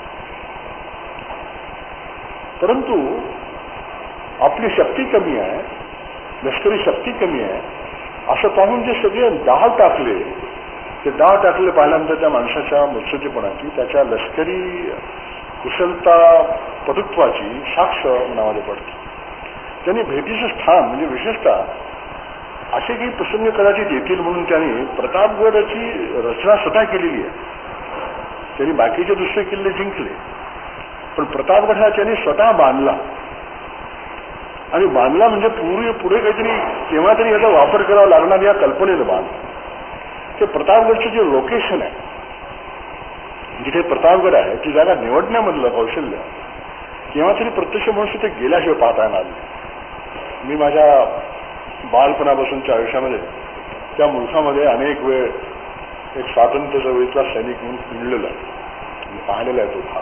A: परंतु आपली शक्ती कमी आहे, लष्करी शक्ती कमी आहे असं पाहून जे सगळे डाव टाकले, ते डाव टाकले पाहिल्यानंतर त्या माणसाच्या मुत्सद्देपणाची, त्याच्या लष्करी कुशलता पटुत्वाची साक्ष मनामध्ये पडते. त्यांनी भेटीचं स्थान म्हणजे विशेषतः असे काही प्रसंग कदाचित येतील म्हणून त्यांनी प्रतापगडाची रचना स्वतः केलेली आहे. त्यांनी बाकीचे दुसरे किल्ले जिंकले, पण प्रतापगड हा त्यांनी स्वतः बांधला. आणि बांधला म्हणजे पूर्वी पुढे काहीतरी केव्हा तरी याचा वापर करावा लागणार या कल्पनेनं बांधला. ते प्रतापगडचं जे लोकेशन आहे, जिथे प्रतापगड आहे ती जागा निवडण्यामधलं कौशल्य केव्हा तरी प्रत्यक्ष मनुष्य ते गेल्याशिवाय पाहता येणार नाही. मी माझ्या बालपणापासूनच्या आयुष्यामध्ये त्या मुलखामध्ये अनेक वेळ एक स्वातंत्र्य चळवळीतला सैनिक म्हणून फिरलेला आहे, मी पाहिलेला आहे तो भाग.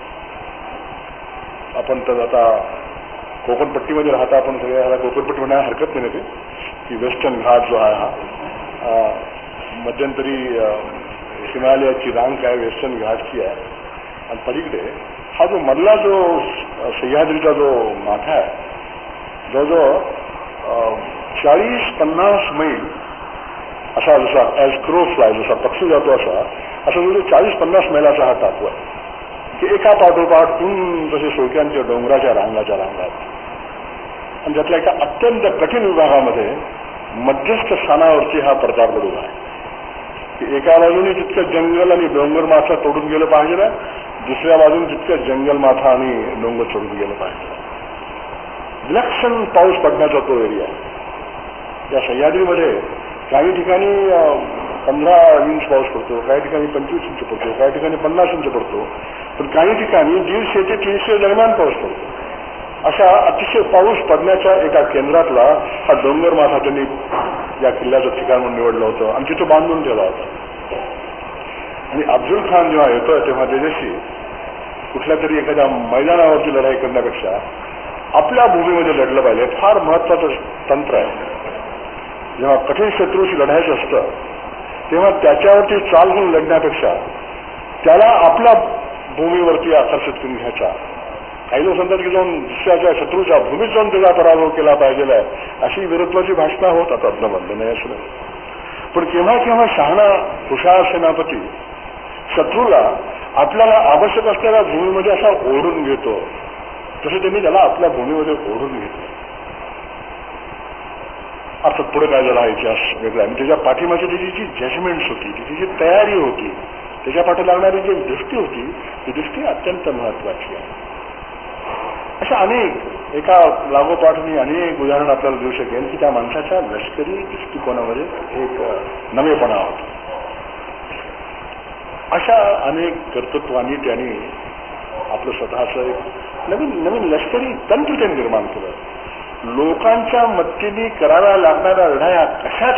A: आपण तर आता कोकणपट्टीमध्ये राहता, आपण सगळ्या कोकणपट्टी म्हणायला हरकत नाही ते की वेस्टर्न घाट जो आहे हा मध्यंतरी हिमालयाची रांग काय वेस्टर्न घाटची आहे. आणि पलीकडे हा जो मधला जो सह्याद्रीचा जो माथा आहे जवळजवळ चाळीस पन्नास मैल असा, जसा ॲज क्रो फ्लाय जसा पक्षी जातो असा असा जवळ चाळीस पन्नास मैलाचा हा टाकू आहे की एका पाठोपाठ तून तसे सोक्यांच्या डोंगराच्या रांगाच्या रांगात. आणि त्यातल्या एका अत्यंत कठीण विभागामध्ये मध्यस्थ स्थानावरती हा प्रतापगड उभा आहे. एका बाजूने जितकं जंगल आणि डोंगर माथा तोडून गेलं पाहिजे, दुसऱ्या बाजूने तितकं जंगल माथा आणि डोंगर सोडून गेलं पाहिजे. विलक्षण पाऊस पडण्याचा तो एरिया आहे. या सह्याद्रीमध्ये काही ठिकाणी पंधरा इंच पाऊस पडतो, काही ठिकाणी पंचवीस इंच पडतो, काही ठिकाणी पन्नास इंच पडतो, पण काही ठिकाणी दीडशे ते तीनशे दरम्यान पाऊस पडतो. अशा अतिशय पाऊस पडण्याच्या एका केंद्रातला हा डोंगर माथा त्यांनी या किल्ल्याचं ठिकाण म्हणून निवडलं होतं आणि तिथं बांधून ठेवला होता. आणि अफजल खान जेव्हा येतोय तेव्हा त्याच्याशी कुठल्या तरी एखाद्या मैदानावरती लढाई करण्यापेक्षा आपल्या भूमीमध्ये लढलं पाहिजे. फार महत्वाचं तंत्र आहे. जेव्हा कठीण शत्रूशी लढायचं असतं तेव्हा त्याच्यावरती चाल घेऊन लढण्यापेक्षा त्याला आपल्या भूमीवरती आकर्षित करून घ्यायचा. काही लोक सांगतात की जाऊन दुसऱ्याच्या शत्रूच्या भूमीत जाऊन त्याचा पराभव केला पाहिजे अशी विरोधाची भाषणं होतात, अदनबंद नाही असं. पण केव्हा केव्हा शहाणा हुशार सेनापती शत्रूला आपल्याला आवश्यक असलेल्या भूमीमध्ये असा ओढून घेतो, तसं त्यांनी त्याला आपल्या भूमीमध्ये ओढून घेतलं. अर्थात पुढे काय झाला इतिहास वेगळा. आणि त्याच्या पाठीमागची त्याची जी जजमेंट्स होती, त्याची जी तयारी होती, त्याच्या पाठी लागणारी जी दृष्टी होती ती दृष्टी अत्यंत महत्वाची आहे. अशा अनेक एका लागोपाठ मी अनेक उदाहरण आपल्याला देऊ शकेन की त्या माणसाच्या लष्करी दृष्टिकोनामध्ये एक नवेपणा होता. अशा अनेक कर्तृत्वानी त्यांनी आपलं स्वतःचं एक नवीन नवीन लष्करी तंत्र त्यांनी निर्माण केलं. लोकांच्या मदतीने कराव्या लागणाऱ्या लढाया कशा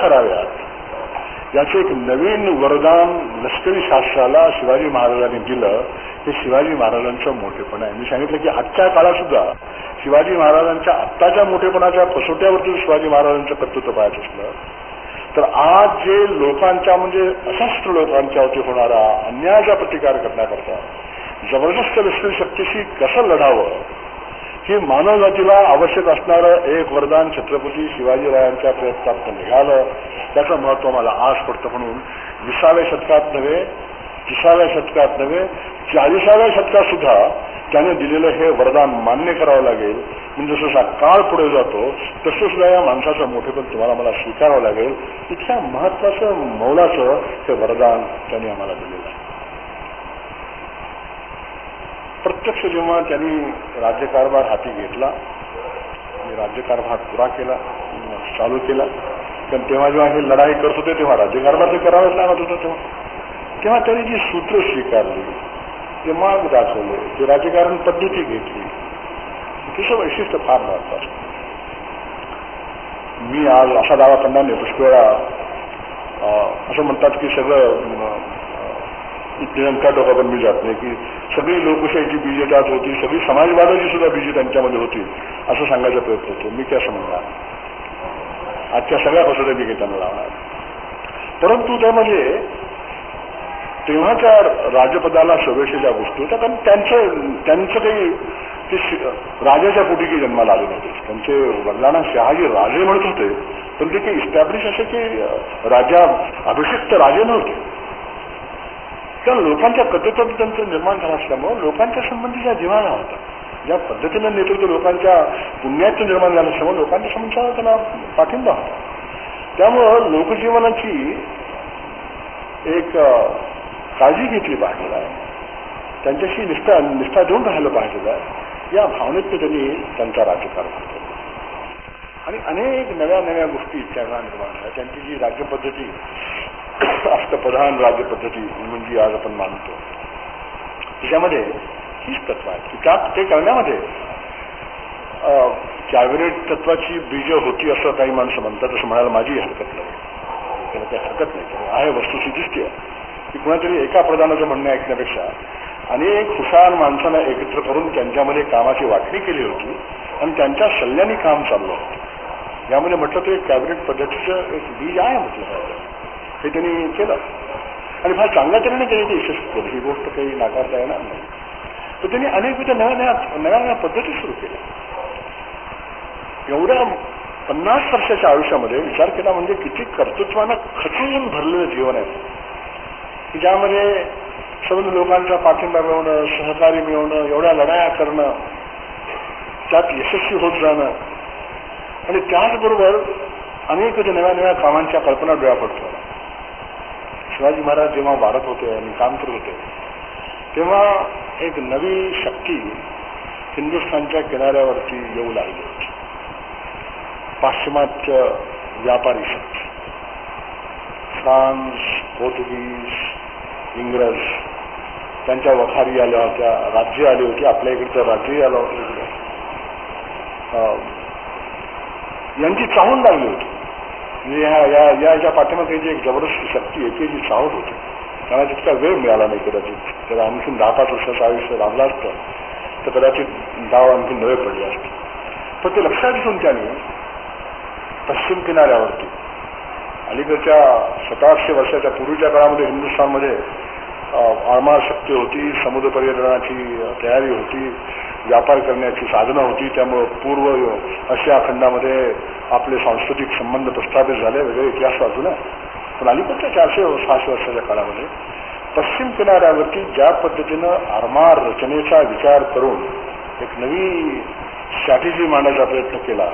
A: कराव्यात याचं एक नवीन वरदान लष्करी शास्त्राला शिवाजी महाराजांनी दिलं हे शिवाजी महाराजांचं मोठेपण आहे. मी सांगितलं की आजच्या काळात सुद्धा शिवाजी महाराजांच्या आत्ताच्या मोठेपणाच्या कसोट्यावरती शिवाजी महाराजांचं कर्तृत्व पाहायचं असलं तर आज जे लोकांच्या म्हणजे अशस्त्र लोकांच्यावरती होणारा अन्यायाचा प्रतिकार करण्याकरता जबरदस्त विश्व शक्तीशी कसं लढावं हे मानवजातीला आवश्यक असणारं एक वरदान छत्रपती शिवाजीरायांच्या प्रयत्नात निघालं. त्याचं महत्व मला आज पडतं. म्हणून विसाव्या शतकात नव्हे, तिसाव्या शतकात नव्हे, चाळीसाव्या शतकात सुद्धा त्याने दिलेलं हे वरदान मान्य करावं लागेल. म्हणजे जसा काळ पुढे जातो तसं सुद्धा या माणसाचं मोठेपण तुम्हाला मला स्वीकारावं लागेल. इतक्या महत्वाचं मौलाचं हे वरदान त्यांनी आम्हाला दिलेलं आहे. प्रत्यक्ष जेव्हा त्यांनी राज्यकारभार हाती घेतला आणि राज्यकारभार पुरा केला, चालू केला, कारण तेव्हा जेव्हा हे लढाई करत होते तेव्हा राज्यकारभार ते करावेच लागत होतं. तेव्हा तेव्हा त्यांनी जी सूत्र स्वीकारली, ते मार्ग दाखवले, ते राजकारण पद्धती घेतली, तिचं वैशिष्ट्य फार महत्वाचं. मी आज असा दावा करणार नाही. पुष्कळ वेळा असं म्हणतात की सगळं जनता टोकावर मी जात नाही की सगळी लोकशाहीची बीजे त्यात होती, सगळी समाजवादाची सुद्धा बीजे त्यांच्यामध्ये होती असं सांगायचा प्रयत्न होतो. मी काय असं म्हणणार, आजच्या सगळ्या कसोट्या मी घेताना लावणार. परंतु त्यामध्ये तेव्हाच्या राजपदाला शोभेच्या गोष्टी होत्या, कारण त्यांचं त्यांचं काही ते राजाच्या पोटी काही जन्माला आले नव्हते. त्यांचे वडिलांना शहाजी राजे म्हणत होते, पण ते काही इस्टॅब्लिश असे की राजा अभिषिक्त राजे नव्हते. त्या लोकांच्या कथेतून त्यांचं निर्माण झालं असल्यामुळं लोकांच्या संबंधीचा जिव्हाळा होता. ज्या पद्धतीनं नेतृत्व लोकांच्या पुण्याचं निर्माण झालं असल्यामुळे लोकांच्या संबंधाचा त्यांना पाठिंबा होता. त्यामुळं लोकजीवनाची एक काळजी घेतली पाहिजे आहे, त्यांच्याशी निष्ठा निष्ठा देऊन राहिलं पाहिजे आहे, या भावनेत त्यांनी त्यांचा राज्यकारभार केला. आणि अनेक नव्या नव्या गोष्टी त्यांना निर्माण झाल्या. त्यांची जी राज्यपद्धती अष्टप्रधान राज्यपद्धती म्हणजे आज आपण मानतो, त्याच्यामध्ये हीच तत्व आहेत की त्या ते करण्यामध्ये कॅबिनेट तत्वाची बीज होती असं काही माणसं म्हणतात. असं म्हणायला माझी हरकत नाही, त्याला काही हरकत नाही. आहे वस्तुस्थितीच ती आहे की कुणातरी एका प्रधानाचं म्हणणं ऐकण्यापेक्षा अनेक हुशार माणसांना एकत्र करून त्यांच्यामध्ये कामाची वाटणी केली होती आणि त्यांच्या सल्ल्याने काम चाललं होतं. यामध्ये म्हटलं तर कॅबिनेट पद्धतीचं एक बीज आहे म्हटलं पाहिजे. हे त्यांनी केलं आणि फार चांगल्या तऱ्हेने त्यांनी ते यशस्वी केलं. ही गोष्ट काही नाकारता येणार नाही. तर त्यांनी अनेकविध नव्या नव्या नव्या नव्या पद्धती सुरू केल्या. एवढ्या पन्नास वर्षाच्या आयुष्यामध्ये विचार केला म्हणजे किती कर्तृत्वानं खचून भरलेलं जीवन आहे की ज्यामध्ये सर्व लोकांचा पाठिंबा मिळवणं, सहकार्य मिळवणं, एवढ्या लढाया करणं, त्यात यशस्वी होत जाणं आणि त्याचबरोबर अनेक नव्या नव्या कामांच्या कल्पना डोळ्यापुढे ठेवल्या. शिवाजी महाराज जेव्हा वाढत होते आणि काम करत होते तेव्हा एक नवी शक्ती हिंदुस्थानच्या किनाऱ्यावरती येऊ लागली होती. पाश्चिमात्य व्यापारी शक्ती, फ्रान्स, पोर्तुगीज, इंग्रज, त्यांच्या वखारी आल्या होत्या, राज्य आली होती, आपल्या इकडचं राज्यही आलं होतं इकडे. यांची चाहूल लागली होती. म्हणजे ह्या या याच्या पाठीमागे जी एक जबरदस्त शक्ती आहे जी चाहूल होती. त्यांना तितका वेळ मिळाला नाही कदाचित. त्याला आणखीन दहा पाच वर्षाचं आयुष्य लाभलं असतं तर कदाचित डाव आणखी नवे पडले असते. पण ते लक्षात घेऊन त्यांनी पश्चिम किनाऱ्यावरती अलीकडच्या सतराशे वर्षाच्या पूर्वीच्या काळामध्ये हिंदुस्थानमध्ये आरमार शक्ती होती, समुद्र पर्यटनाची तयारी होती, व्यापार करण्याची साधनं होती. त्यामुळं पूर्व आशिया खंडामध्ये आपले सांस्कृतिक संबंध प्रस्थापित झाले, वेगळे इतिहास वाचून. पण अलीकडच्या चारशे सहाशे वर्षाच्या काळामध्ये पश्चिम किनाऱ्यावरती ज्या पद्धतीनं आरमार रचनेचा विचार करून एक नवी स्ट्रॅटेजी मांडण्याचा प्रयत्न केला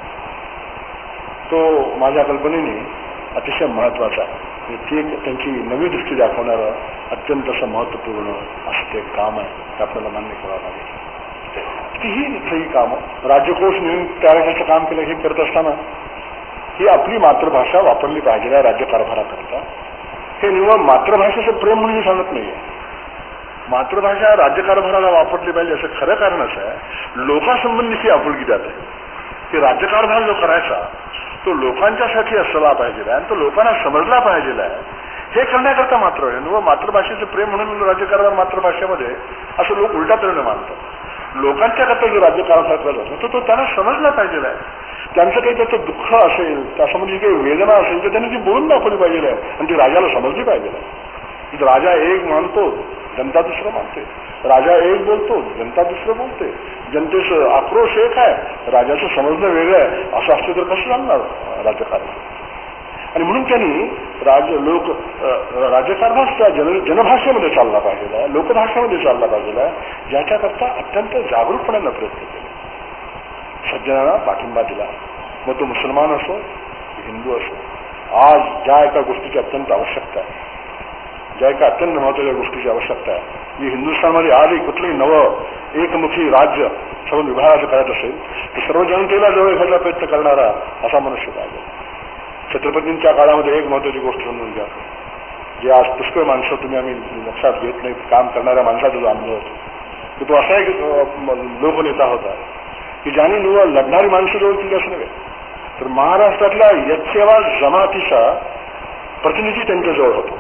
A: तो माझ्या कल्पनेने अतिशय महत्वाचा आहे. ती एक त्यांची नवी दृष्टी दाखवणारं अत्यंत असं महत्वपूर्ण असं ते काम आहे, ते आपल्याला मान्य करावं लागेल. तीही सही कामं राज्यकोष नेऊन तयार करण्याचं काम केलं. हे करत असताना ही आपली मातृभाषा वापरली पाहिजे आहे राज्यकारभाराकरता. हे निव्वळ मातृभाषेचं प्रेम म्हणून मी सांगत नाहीये. मातृभाषा राज्यकारभाराला वापरली पाहिजे असं खरं कारण असं आहे, लोकांसंबंधीची आपुलकी त्यात आहे की राज्यकारभार जो करायचा तो लोकांच्यासाठी असला पाहिजे आणि तो लोकांना समजला पाहिजे आहे हे करण्याकरता मात्र व मातृभाषेचं प्रेम म्हणून राज्यकारभार मातृभाषेमध्ये असं लोक उलटा तऱ्हेने मानतात. लोकांच्या करता जो राज्यकारभार साधला जातो तो त्यांना समजला पाहिजे आहे. त्यांचं काही त्याचं दुःख असेल, त्यासंबंधी काही वेदना असेल तर त्यांनी ती बोलून दाखवली पाहिजे आहे आणि ती राजाला समजली पाहिजे आहे. राजा एक मानतो, जनता दुसरं मानते. राजा एक बोलतो, जनता दुसरं बोलते. जनतेचं आक्रोश एक आहे, राजाचं समजणं वेगळं आहे. असं असतं तर कसं चालणार राज्यकारभार. आणि म्हणून त्यांनी राज लोक राज्यकारभार जन जनभाषेमध्ये चालला पाहिजे आहे, लोकभाषेमध्ये चालला पाहिजे आहे, ज्याच्याकरता अत्यंत जागरूकपणानं प्रयत्न केले, सज्जनांना पाठिंबा दिला. मग तो मुसलमान असो, हिंदू असो. आज ज्या एका गोष्टीची अत्यंत आवश्यकता आहे, ज्या एका अत्यंत महत्वाच्या गोष्टीची आवश्यकता आहे, जी हिंदुस्थानमध्ये आजही कुठलंही नवं एकमुखी राज्य सर्व विभागाचं करत असेल तर सर्व जनतेला जवळ घ्यायला प्रयत्न करणारा असा मनुष्य पाहिजे. छत्रपतींच्या काळामध्ये एक महत्वाची गोष्ट समजून घ्या, जे आज पुष्कळ माणसं तुम्ही आम्ही लक्षात घेत नाही, काम करणाऱ्या माणसाचा जो अनुभव होतो की तो असा एक लोकनेता होता की ज्याने निवड लढणारी माणसं जवळ केली असं नव्हे तर महाराष्ट्रातल्या यक्षसेवा जमातीचा प्रतिनिधी त्यांच्याजवळ होतो.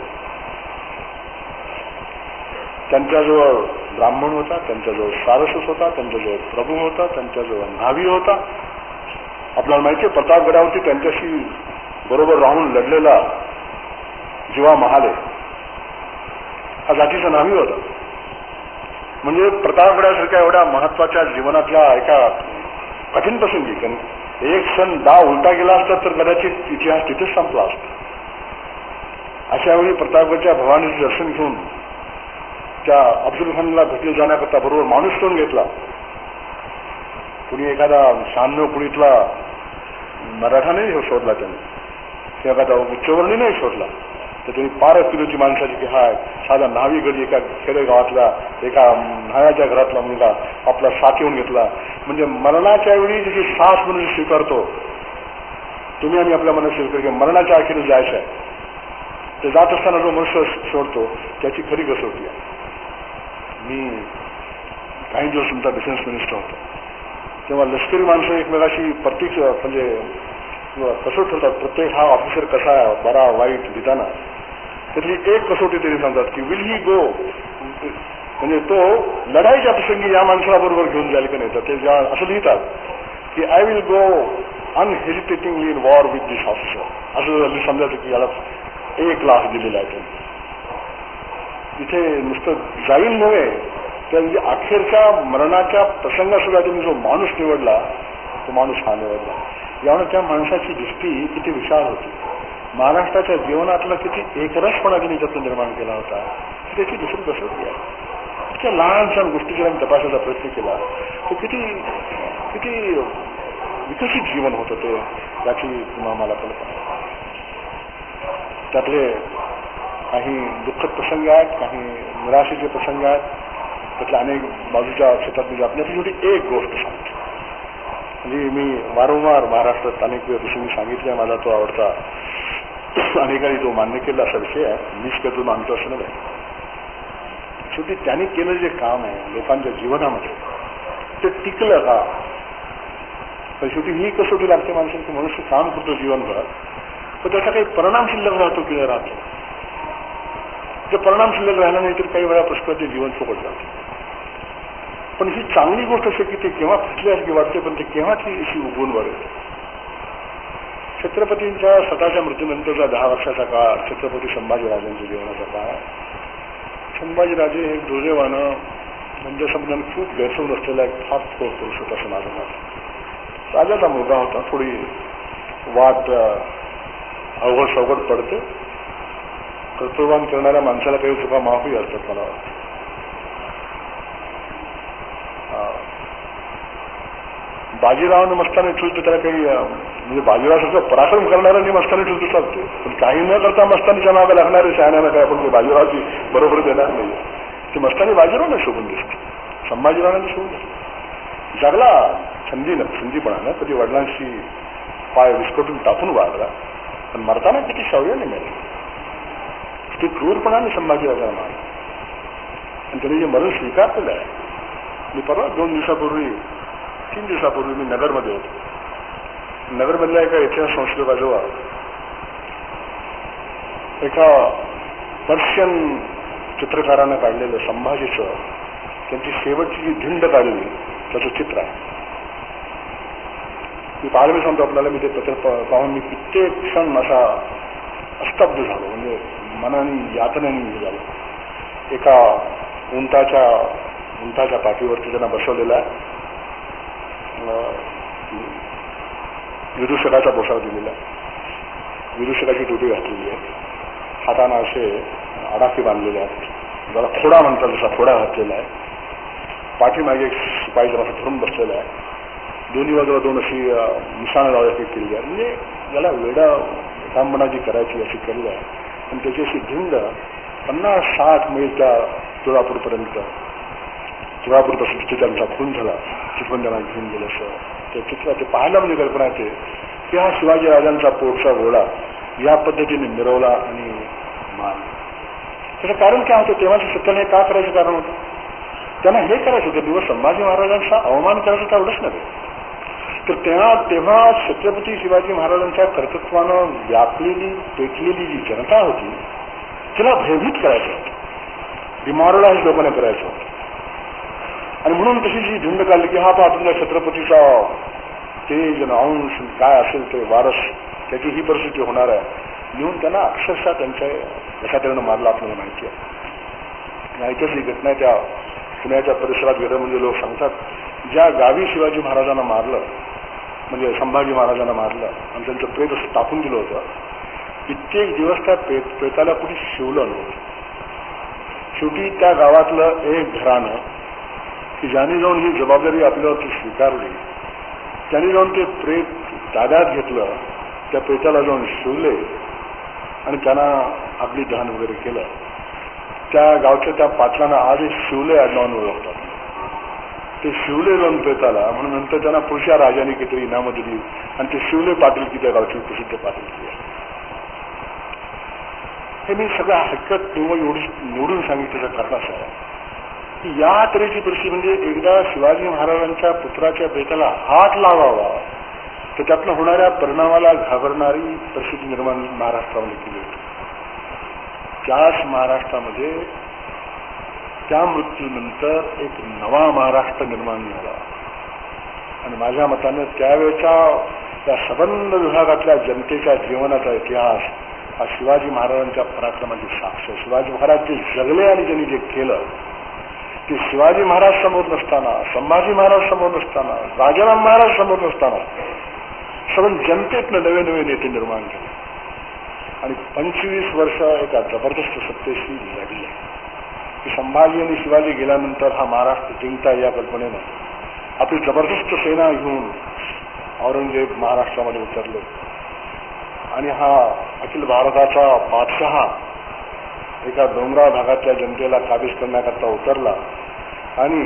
A: त्यांच्याजवळ ब्राह्मण होता, त्यांच्याजवळ सारस्वत होता, त्यांच्याजवळ प्रभू होता, त्यांच्याजवळ न्हावी होता. आपल्याला माहिती आहे प्रतापगडावरती त्यांच्याशी बरोबर राहून लढलेला जीवा महाले हा जातीचा न्हावी होता. म्हणजे प्रतापगडासारख्या एवढ्या महत्वाच्या जीवनातल्या एका कठीण प्रसंगी एक क्षण डाव उलटा गेला असता तर कदाचित इतिहास तिथेच संपला असता. अशा वेळी प्रतापगडच्या भवानीचं दर्शन घेऊन त्या अफजल खानला भेटले जाण्याकरता बरोबर माणूस करून घेतला. कुणी एखादा शहाण्णव कुणीतला मराठा नाही शोधला त्यांनी, किंवा एखादा उच्चवर्णी नाही शोधला, तर त्यांनी पारच किलोची माणसाची की हा साधा न्हावीगडी एका खेडेगावातला एका न्हाव्याच्या घरातला मुलगा आपला साथ येऊन घेतला. म्हणजे मरणाच्या वेळी त्याची सास म्हणून स्वीकारतो, तुम्ही आम्ही आपल्या मनात स्वीकार की मरणाच्या अखेरीस जायचं आहे, ते जात असताना जो मनुष्य सोडतो त्याची खरी कसोटी आहे. मी काही दिवस तुमचा डिफेन्स मिनिस्टर होतो तेव्हा लष्करी माणसं एकमेकाशी प्रत्येक म्हणजे कसोट ठरतात, प्रत्येक हा ऑफिसर कसा आहे बरा वाईट लिहिताना त्यातली एक कसोटी तरी सांगतात की विल ही गो, म्हणजे तो लढाईच्या प्रसंगी या माणसाला बरोबर घेऊन जाईल की नाही. तर ते जेव्हा असं लिहितात की I will go unhesitatingly in war with this officer, असं समजायचं की याला एक लाख दिलेला आहे त्यांनी. इथे नुसतं जाईल नव्हे तर म्हणजे अखेरच्या मरणाच्या प्रसंगासुद्धा त्यांनी जो माणूस निवडला तो माणूस हा निवडला. यामुळे त्या माणसाची दृष्टी किती विशाल होती, महाराष्ट्राच्या जीवनातला किती एकरसपणा त्यांनी त्यातून निर्माण केला होता, त्याची दुसरी कसोटी आहे. इतक्या लहान सहान गोष्टीचा तपासायचा प्रयत्न केला तो किती किती विकसित जीवन होतं ते, याची आम्हाला कल्पना. त्यातले काही दुःखद प्रसंग आहेत, काही निराशेचे प्रसंग आहेत, त्यातल्या अनेक बाजूच्या क्षेत्रात मी जात नाही. शेवटी एक गोष्ट सांगतो, म्हणजे मी वारंवार महाराष्ट्रात अनेक वेळ प्रसंगी सांगितले, माझा तो आवडता अनेकांनी तो मान्य केला असा विषय आहे. मीच कधी मानतो असं नाही. शेवटी त्यांनी केलं जे काम आहे लोकांच्या जीवनामध्ये ते टिकलं का, पण शेवटी ही कसोटी लागते माणसाला की मनुष्य काम करतो जीवनभर पण त्याचा काही परिणाम शिल्लक राहतो की नाही राहतो. जर परिणाम शिल्लक राहिला नाही तर काही वेळा पुष्कळ ते जीवन फुकट जातं. पण ही चांगली गोष्ट असे की ते केव्हा फुटल्यासारखी वाटते, पण ते केव्हा ती अशी उगवून वाढते. छत्रपतींच्या स्वतःच्या मृत्यूनंतरचा दहा वर्षाचा काळ छत्रपती संभाजीराजांच्या जीवनाचा काळ. संभाजीराजे हे दुर्दैवानं म्हणजे समजून खूप गैरसमज असलेला एक फार थोर पुरुष होता असं माझं मत. राजाचा मुलगा होता, थोडी वाट अवघड सवघड पडते, कर्तव्यवान करणाऱ्या माणसाला काही चुका माफी असतात मला वाटतं. बाजीरावानं मस्तानी ठेवलं त्याला काही म्हणजे बाजीरावासारखं पराक्रम करणाऱ्यांनी मस्तानी ठेवतो चालते, पण काही न करता मस्तानीच्या मागे लागणारे शहाण्यानं काय आपण बाजीरावाची बरोबर देणार नाही. ते मस्तानी बाजीरावांना शोभून दिसते, संभाजीरावांनी शोभून दिसते. जगला संधीनं संधीपणानं कधी वडिलांशी पाय विस्कटून टाकून वाढला, पण मरताना किती शौर्याने मिळाले, किती क्रूरपणाने संभाजीराजाला मारला आणि त्यांनी जे मरण स्वीकारलेलं आहे. मी परवा दोन दिवसापूर्वी तीन दिवसापूर्वी मी नगरमध्ये होतो. नगरमधल्या एका इतिहास संशोधकाजवळ एका पर्शियन चित्रकारानं काढलेलं संभाजीचं त्यांची शेवटची जी धिंड काढली त्याचं चित्र आहे. मी पाहायला मी सांगतो आपल्याला, मी ते पत्र पाहून मी कित्येक क्षण असा अस्तब्ध झालो, म्हणजे मनाने यातनेने झालो. एका उंटाच्या उंटाच्या पाठीवरती त्यांना बसवलेला आहे, विदूषकाचा पोशाख दिलेला आहे, विदूषकाची टोपी घातलेली आहे, हाताना असे आडाखे बांधलेले आहेत, जरा खोडा म्हणतात जसा खोडा घातलेला आहे, पाठीमागे एक शिपाई जरा धरून बसलेला आहे, दोन्ही बाजूला दोन अशी निशाणं लावण्याची केलेली आहे. म्हणजे याला वेडा विटांबना जी करायची अशी केलेली आहे. आणि त्याची अशी धिंड पन्नास साठ मैल त्या तुळापूरपर्यंत, तुळापूरपासून तिथे त्यांचा खून झाला, तिथून त्यांना घेऊन गेलं असं ते चित्र. ते पाहायला म्हणजे कल्पना येते की हा शिवाजी राजांचा पोटचा घोडा या पद्धतीने मिरवला आणि मारला. त्याचं कारण काय होतं? तेव्हाचं सत्याने हे का करायचं कारण होतं? त्यांना हे करायचं होतं, दिवस संभाजी महाराजांचा अवमान करायचं तर एवढंच नव्हे, तर तेव्हा तेव्हा छत्रपती शिवाजी महाराजांच्या कर्तृत्वानं व्यापलेली पेटलेली जी जनता होती तिला भयभीत करायचं होतं, डिमॉरलाइज लोकांना करायचं होतं. आणि म्हणून तशी जी झुंड काढली की हा पहा तुमच्या छत्रपतीचा तेज अंश काय असेल ते वारस, त्याची ही परिस्थिती होणार आहे, येऊन त्यांना अक्षरशः त्यांच्या कशा तऱ्हेनं मारला आपल्याला माहिती आहे. ऐतिहासिक घटना आहे, त्या पुण्याच्या परिसरात गेलं म्हणजे लोक सांगतात, ज्या गावी शिवाजी महाराजांना मारलं, म्हणजे संभाजी महाराजांना मारलं आणि त्यांचं प्रेत असं टाकून दिलं होतं, कित्येक दिवस त्या प्रेत प्रेताला कुठे शिवलं नव्हतं. शेवटी त्या गावातलं एक घराणं की ज्याने जाऊन ही जबाबदारी आपल्यावरती स्वीकारली, त्याने जाऊन ते प्रेत ताब्यात घेतलं, त्या प्रेताला जाऊन शिवले आणि त्यांना आपली दहन वगैरे केलं. त्या गावच्या त्या पाटलांना आज एक शिवले आडनावाने ओळखतात. ते शिवले जाऊन प्रेताला म्हणून नंतर त्यांना पुढच्या राजाने काहीतरी इनामं दिली आणि ते शिवले पाटील की त्या गावची प्रसिद्ध पाटील की आहे. हे मी सगळं हरकत किंवा एवढी निवडून सांगितल्याचं कारण असं आहे की या तऱ्हेची परिस्थिती, म्हणजे एकदा शिवाजी महाराजांच्या पुत्राच्या प्रेताला हात लावावा तर त्यातनं होणाऱ्या परिणामाला घाबरणारी परिस्थिती निर्माण महाराष्ट्रामध्ये केली होती. त्याच महाराष्ट्रामध्ये त्या मृत्यूनंतर एक नवा महाराष्ट्र निर्माण झाला आणि माझ्या मतानं त्यावेळेच्या त्या संबंध विभागातल्या जनतेच्या जीवनाचा इतिहास हा शिवाजी महाराजांच्या पराक्रमाची साक्ष. शिवाजी महाराज जे जगले आणि ज्यांनी जे केलं ते शिवाजी महाराज समोर नसताना, संभाजी महाराज समोर नसताना, राजाराम महाराज समोर नसताना सर्व जनतेतनं नवे नवे नेते निर्माण केले आणि पंचवीस वर्ष एका जबरदस्त सत्तेशी लढली. की संभाजी आणि शिवाजी गेल्यानंतर हा महाराष्ट्र जिंकता या कल्पनेनं आपली जबरदस्त सेना घेऊन औरंगजेब महाराष्ट्रामध्ये उतरले आणि हा अखिल भारताचा बादशहा एका डोंगराळ भागातल्या जनतेला काबीज करण्याकरता उतरला आणि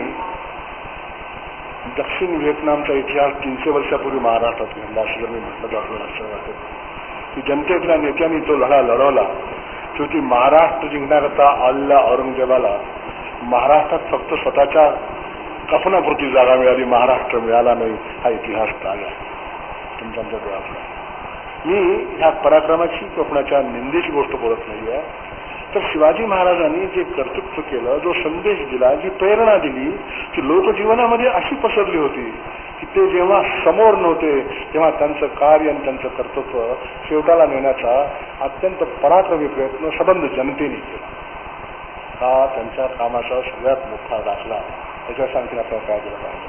A: दक्षिण व्हिएतनामचा इतिहास तीनशे वर्षापूर्वी महाराष्ट्रात घडला असं जर मी म्हटलं तर आपल्याला लक्षात वाटेल की जनतेतल्या नेत्यांनी तो लढा लढवला. शेवटी महाराष्ट्र जिंकण्याकरता आलेल्या औरंगजेबाला महाराष्ट्रात फक्त स्वतःच्या कफनापुरती जागा मिळाली, महाराष्ट्र मिळाला नाही. हा इतिहास ताजा तुमच्या डोळ्यातला. मी ह्या पराक्रमाची कोकणाच्या निंदेची गोष्ट बोलत नाही आहे, तर शिवाजी महाराजांनी जे कर्तृत्व केलं, जो संदेश दिला, जी प्रेरणा दिली, ती लोकजीवनामध्ये अशी पसरली होती की ते जेव्हा समोर नव्हते तेव्हा त्यांचं कार्य आणि त्यांचं कर्तृत्व शेवटाला नेण्याचा अत्यंत पराक्रमी प्रयत्न सबंध जनतेने केला. हा त्यांच्या कामाचा सगळ्यात मोठा दाखला. त्याच्या आणखी आपल्याला काय दिलं पाहिजे.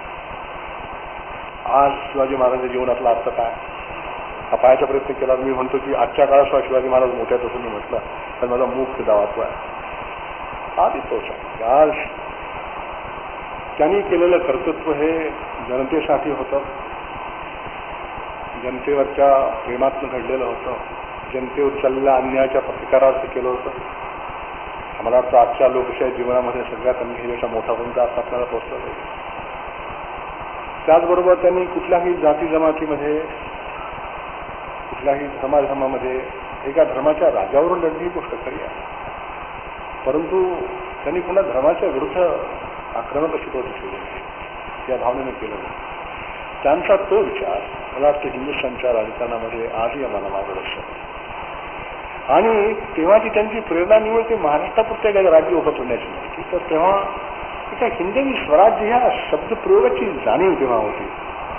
A: आज शिवाजी महाराजांच्या जीवनातला अर्थ काय हा पाहायचा प्रयत्न केला. मी म्हणतो की आजच्या काळात शिवाजी महाराज मोठ्यात असं मी म्हटलं तर माझा मुख्य दावात्व आहे. हा तोच आहे. आज त्यांनी केलेलं कर्तृत्व हे जनतेसाठी होतं, जनतेवरच्या प्रेमातून घडलेलं होतं, जनतेवर चाललेल्या अन्यायाच्या प्रतिकारार्थ केलं होतं. मला वाटतं आजच्या लोकशाही जीवनामध्ये सगळ्यात अन्यायाचा मोठा कोणता अर्थ आपल्याला पोचला पाहिजे. त्याचबरोबर त्यांनी कुठल्याही जाती जमातीमध्ये, कुठल्याही धर्माधर्मामध्ये एका धर्माच्या राजावरून लढली ही गोष्ट खरी आहे, परंतु त्यांनी पुन्हा धर्माच्या विरुद्ध आक्रमक अशी तो दिसली या भावनेने केलं. त्यांचा तो विचार मला वाटतं हिंदुस्थानच्या राजकारणामध्ये आजही आम्हाला मार्गदर्शक. आणि तेव्हाची त्यांची प्रेरणा निवड ते महाराष्ट्रापुरते काही राज्य उभं करण्याची नव्हती, तर तेव्हा एका हिंदवी स्वराज्य ह्या शब्दप्रयोगाची जाणीव तेव्हा होती.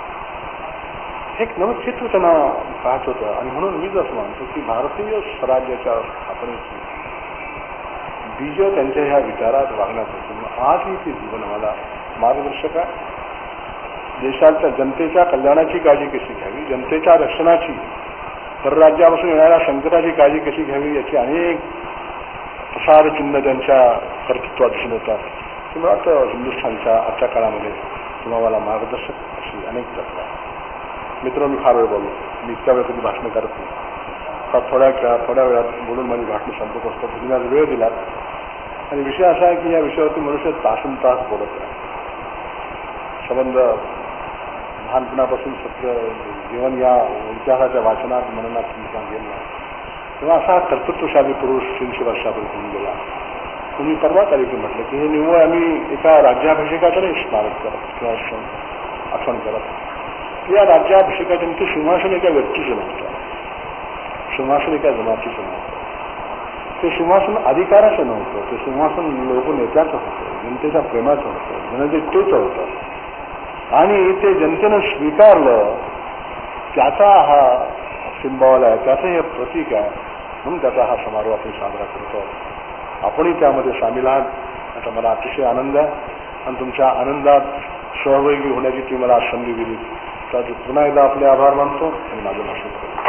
A: एक नवं चित्र त्यांना पाहत होतं. आणि म्हणून मी जसं मानतो की भारतीय स्वराज्याच्या स्थापनेची बीज त्यांच्या ह्या विचारात वागण्यात होती. आजही ते जीवन आम्हाला मार्गदर्शक आहे. देशाच्या जनतेच्या कल्याणाची काळजी कशी घ्यावी, जनतेच्या रक्षणाची, परराज्यापासून येणाऱ्या संकटाची काळजी कशी घ्यावी याची अनेक प्रसार चिन्ह त्यांच्या कर्तृत्वात दिसून येतात. की मला वाटतं हिंदुस्थानच्या आजच्या काळामध्ये तुम्हाला मार्गदर्शक अशी अनेक तत्व आहेत. मित्र, मी फार वेळ बोललो, मी इतक्या वेळ कधी भाषण करत नाही. आता थोड्या थोड्या वेळात बोलून माझी भाषण संपत असतात. तुम्ही आज वेळ दिलात आणि विषय असा आहे की या विषयावरती मनुष्य तासन तास बोलत आहे. संबंध लहानपणापासून सत्र जीवन या इतिहासाच्या वाचनात मननात तुमचा गेला तेव्हा असा कर्तृत्वशाली पुरुष तीनशे वर्षापूर्वी होऊन गेला. तुम्ही परवा तारीखे म्हटलं की हे निव्वळ आम्ही एका राज्याभिषेकाचं नाही स्मारक करत किंवा आठवण करत. या राज्याभिषेकाच्या ते सिंहासन एका व्यक्तीचं नव्हतं, सिंहासन एका जमातीचं नव्हतं, ते सिंहासन अधिकाराचं नव्हतं, ते सिंहासन लोकनेत्याचं होतं, जनतेच्या प्रेमाचं होतं, जनतेचं होतं. आणि ते जनतेनं स्वीकारलं, त्याचा हा सिंबॉल आहे, त्याचं हे प्रतीक आहे. म्हणून त्याचा हा समारोह आपण साजरा करतो. आपणही त्यामध्ये सामील आहात. आता मला अतिशय आनंद आहे आणि तुमच्या आनंदात सहभागी होण्याची ती मला संधी दिली. तर पुन्हा एकदा आपले आभार मानतो आणि माझं भाषण करतो.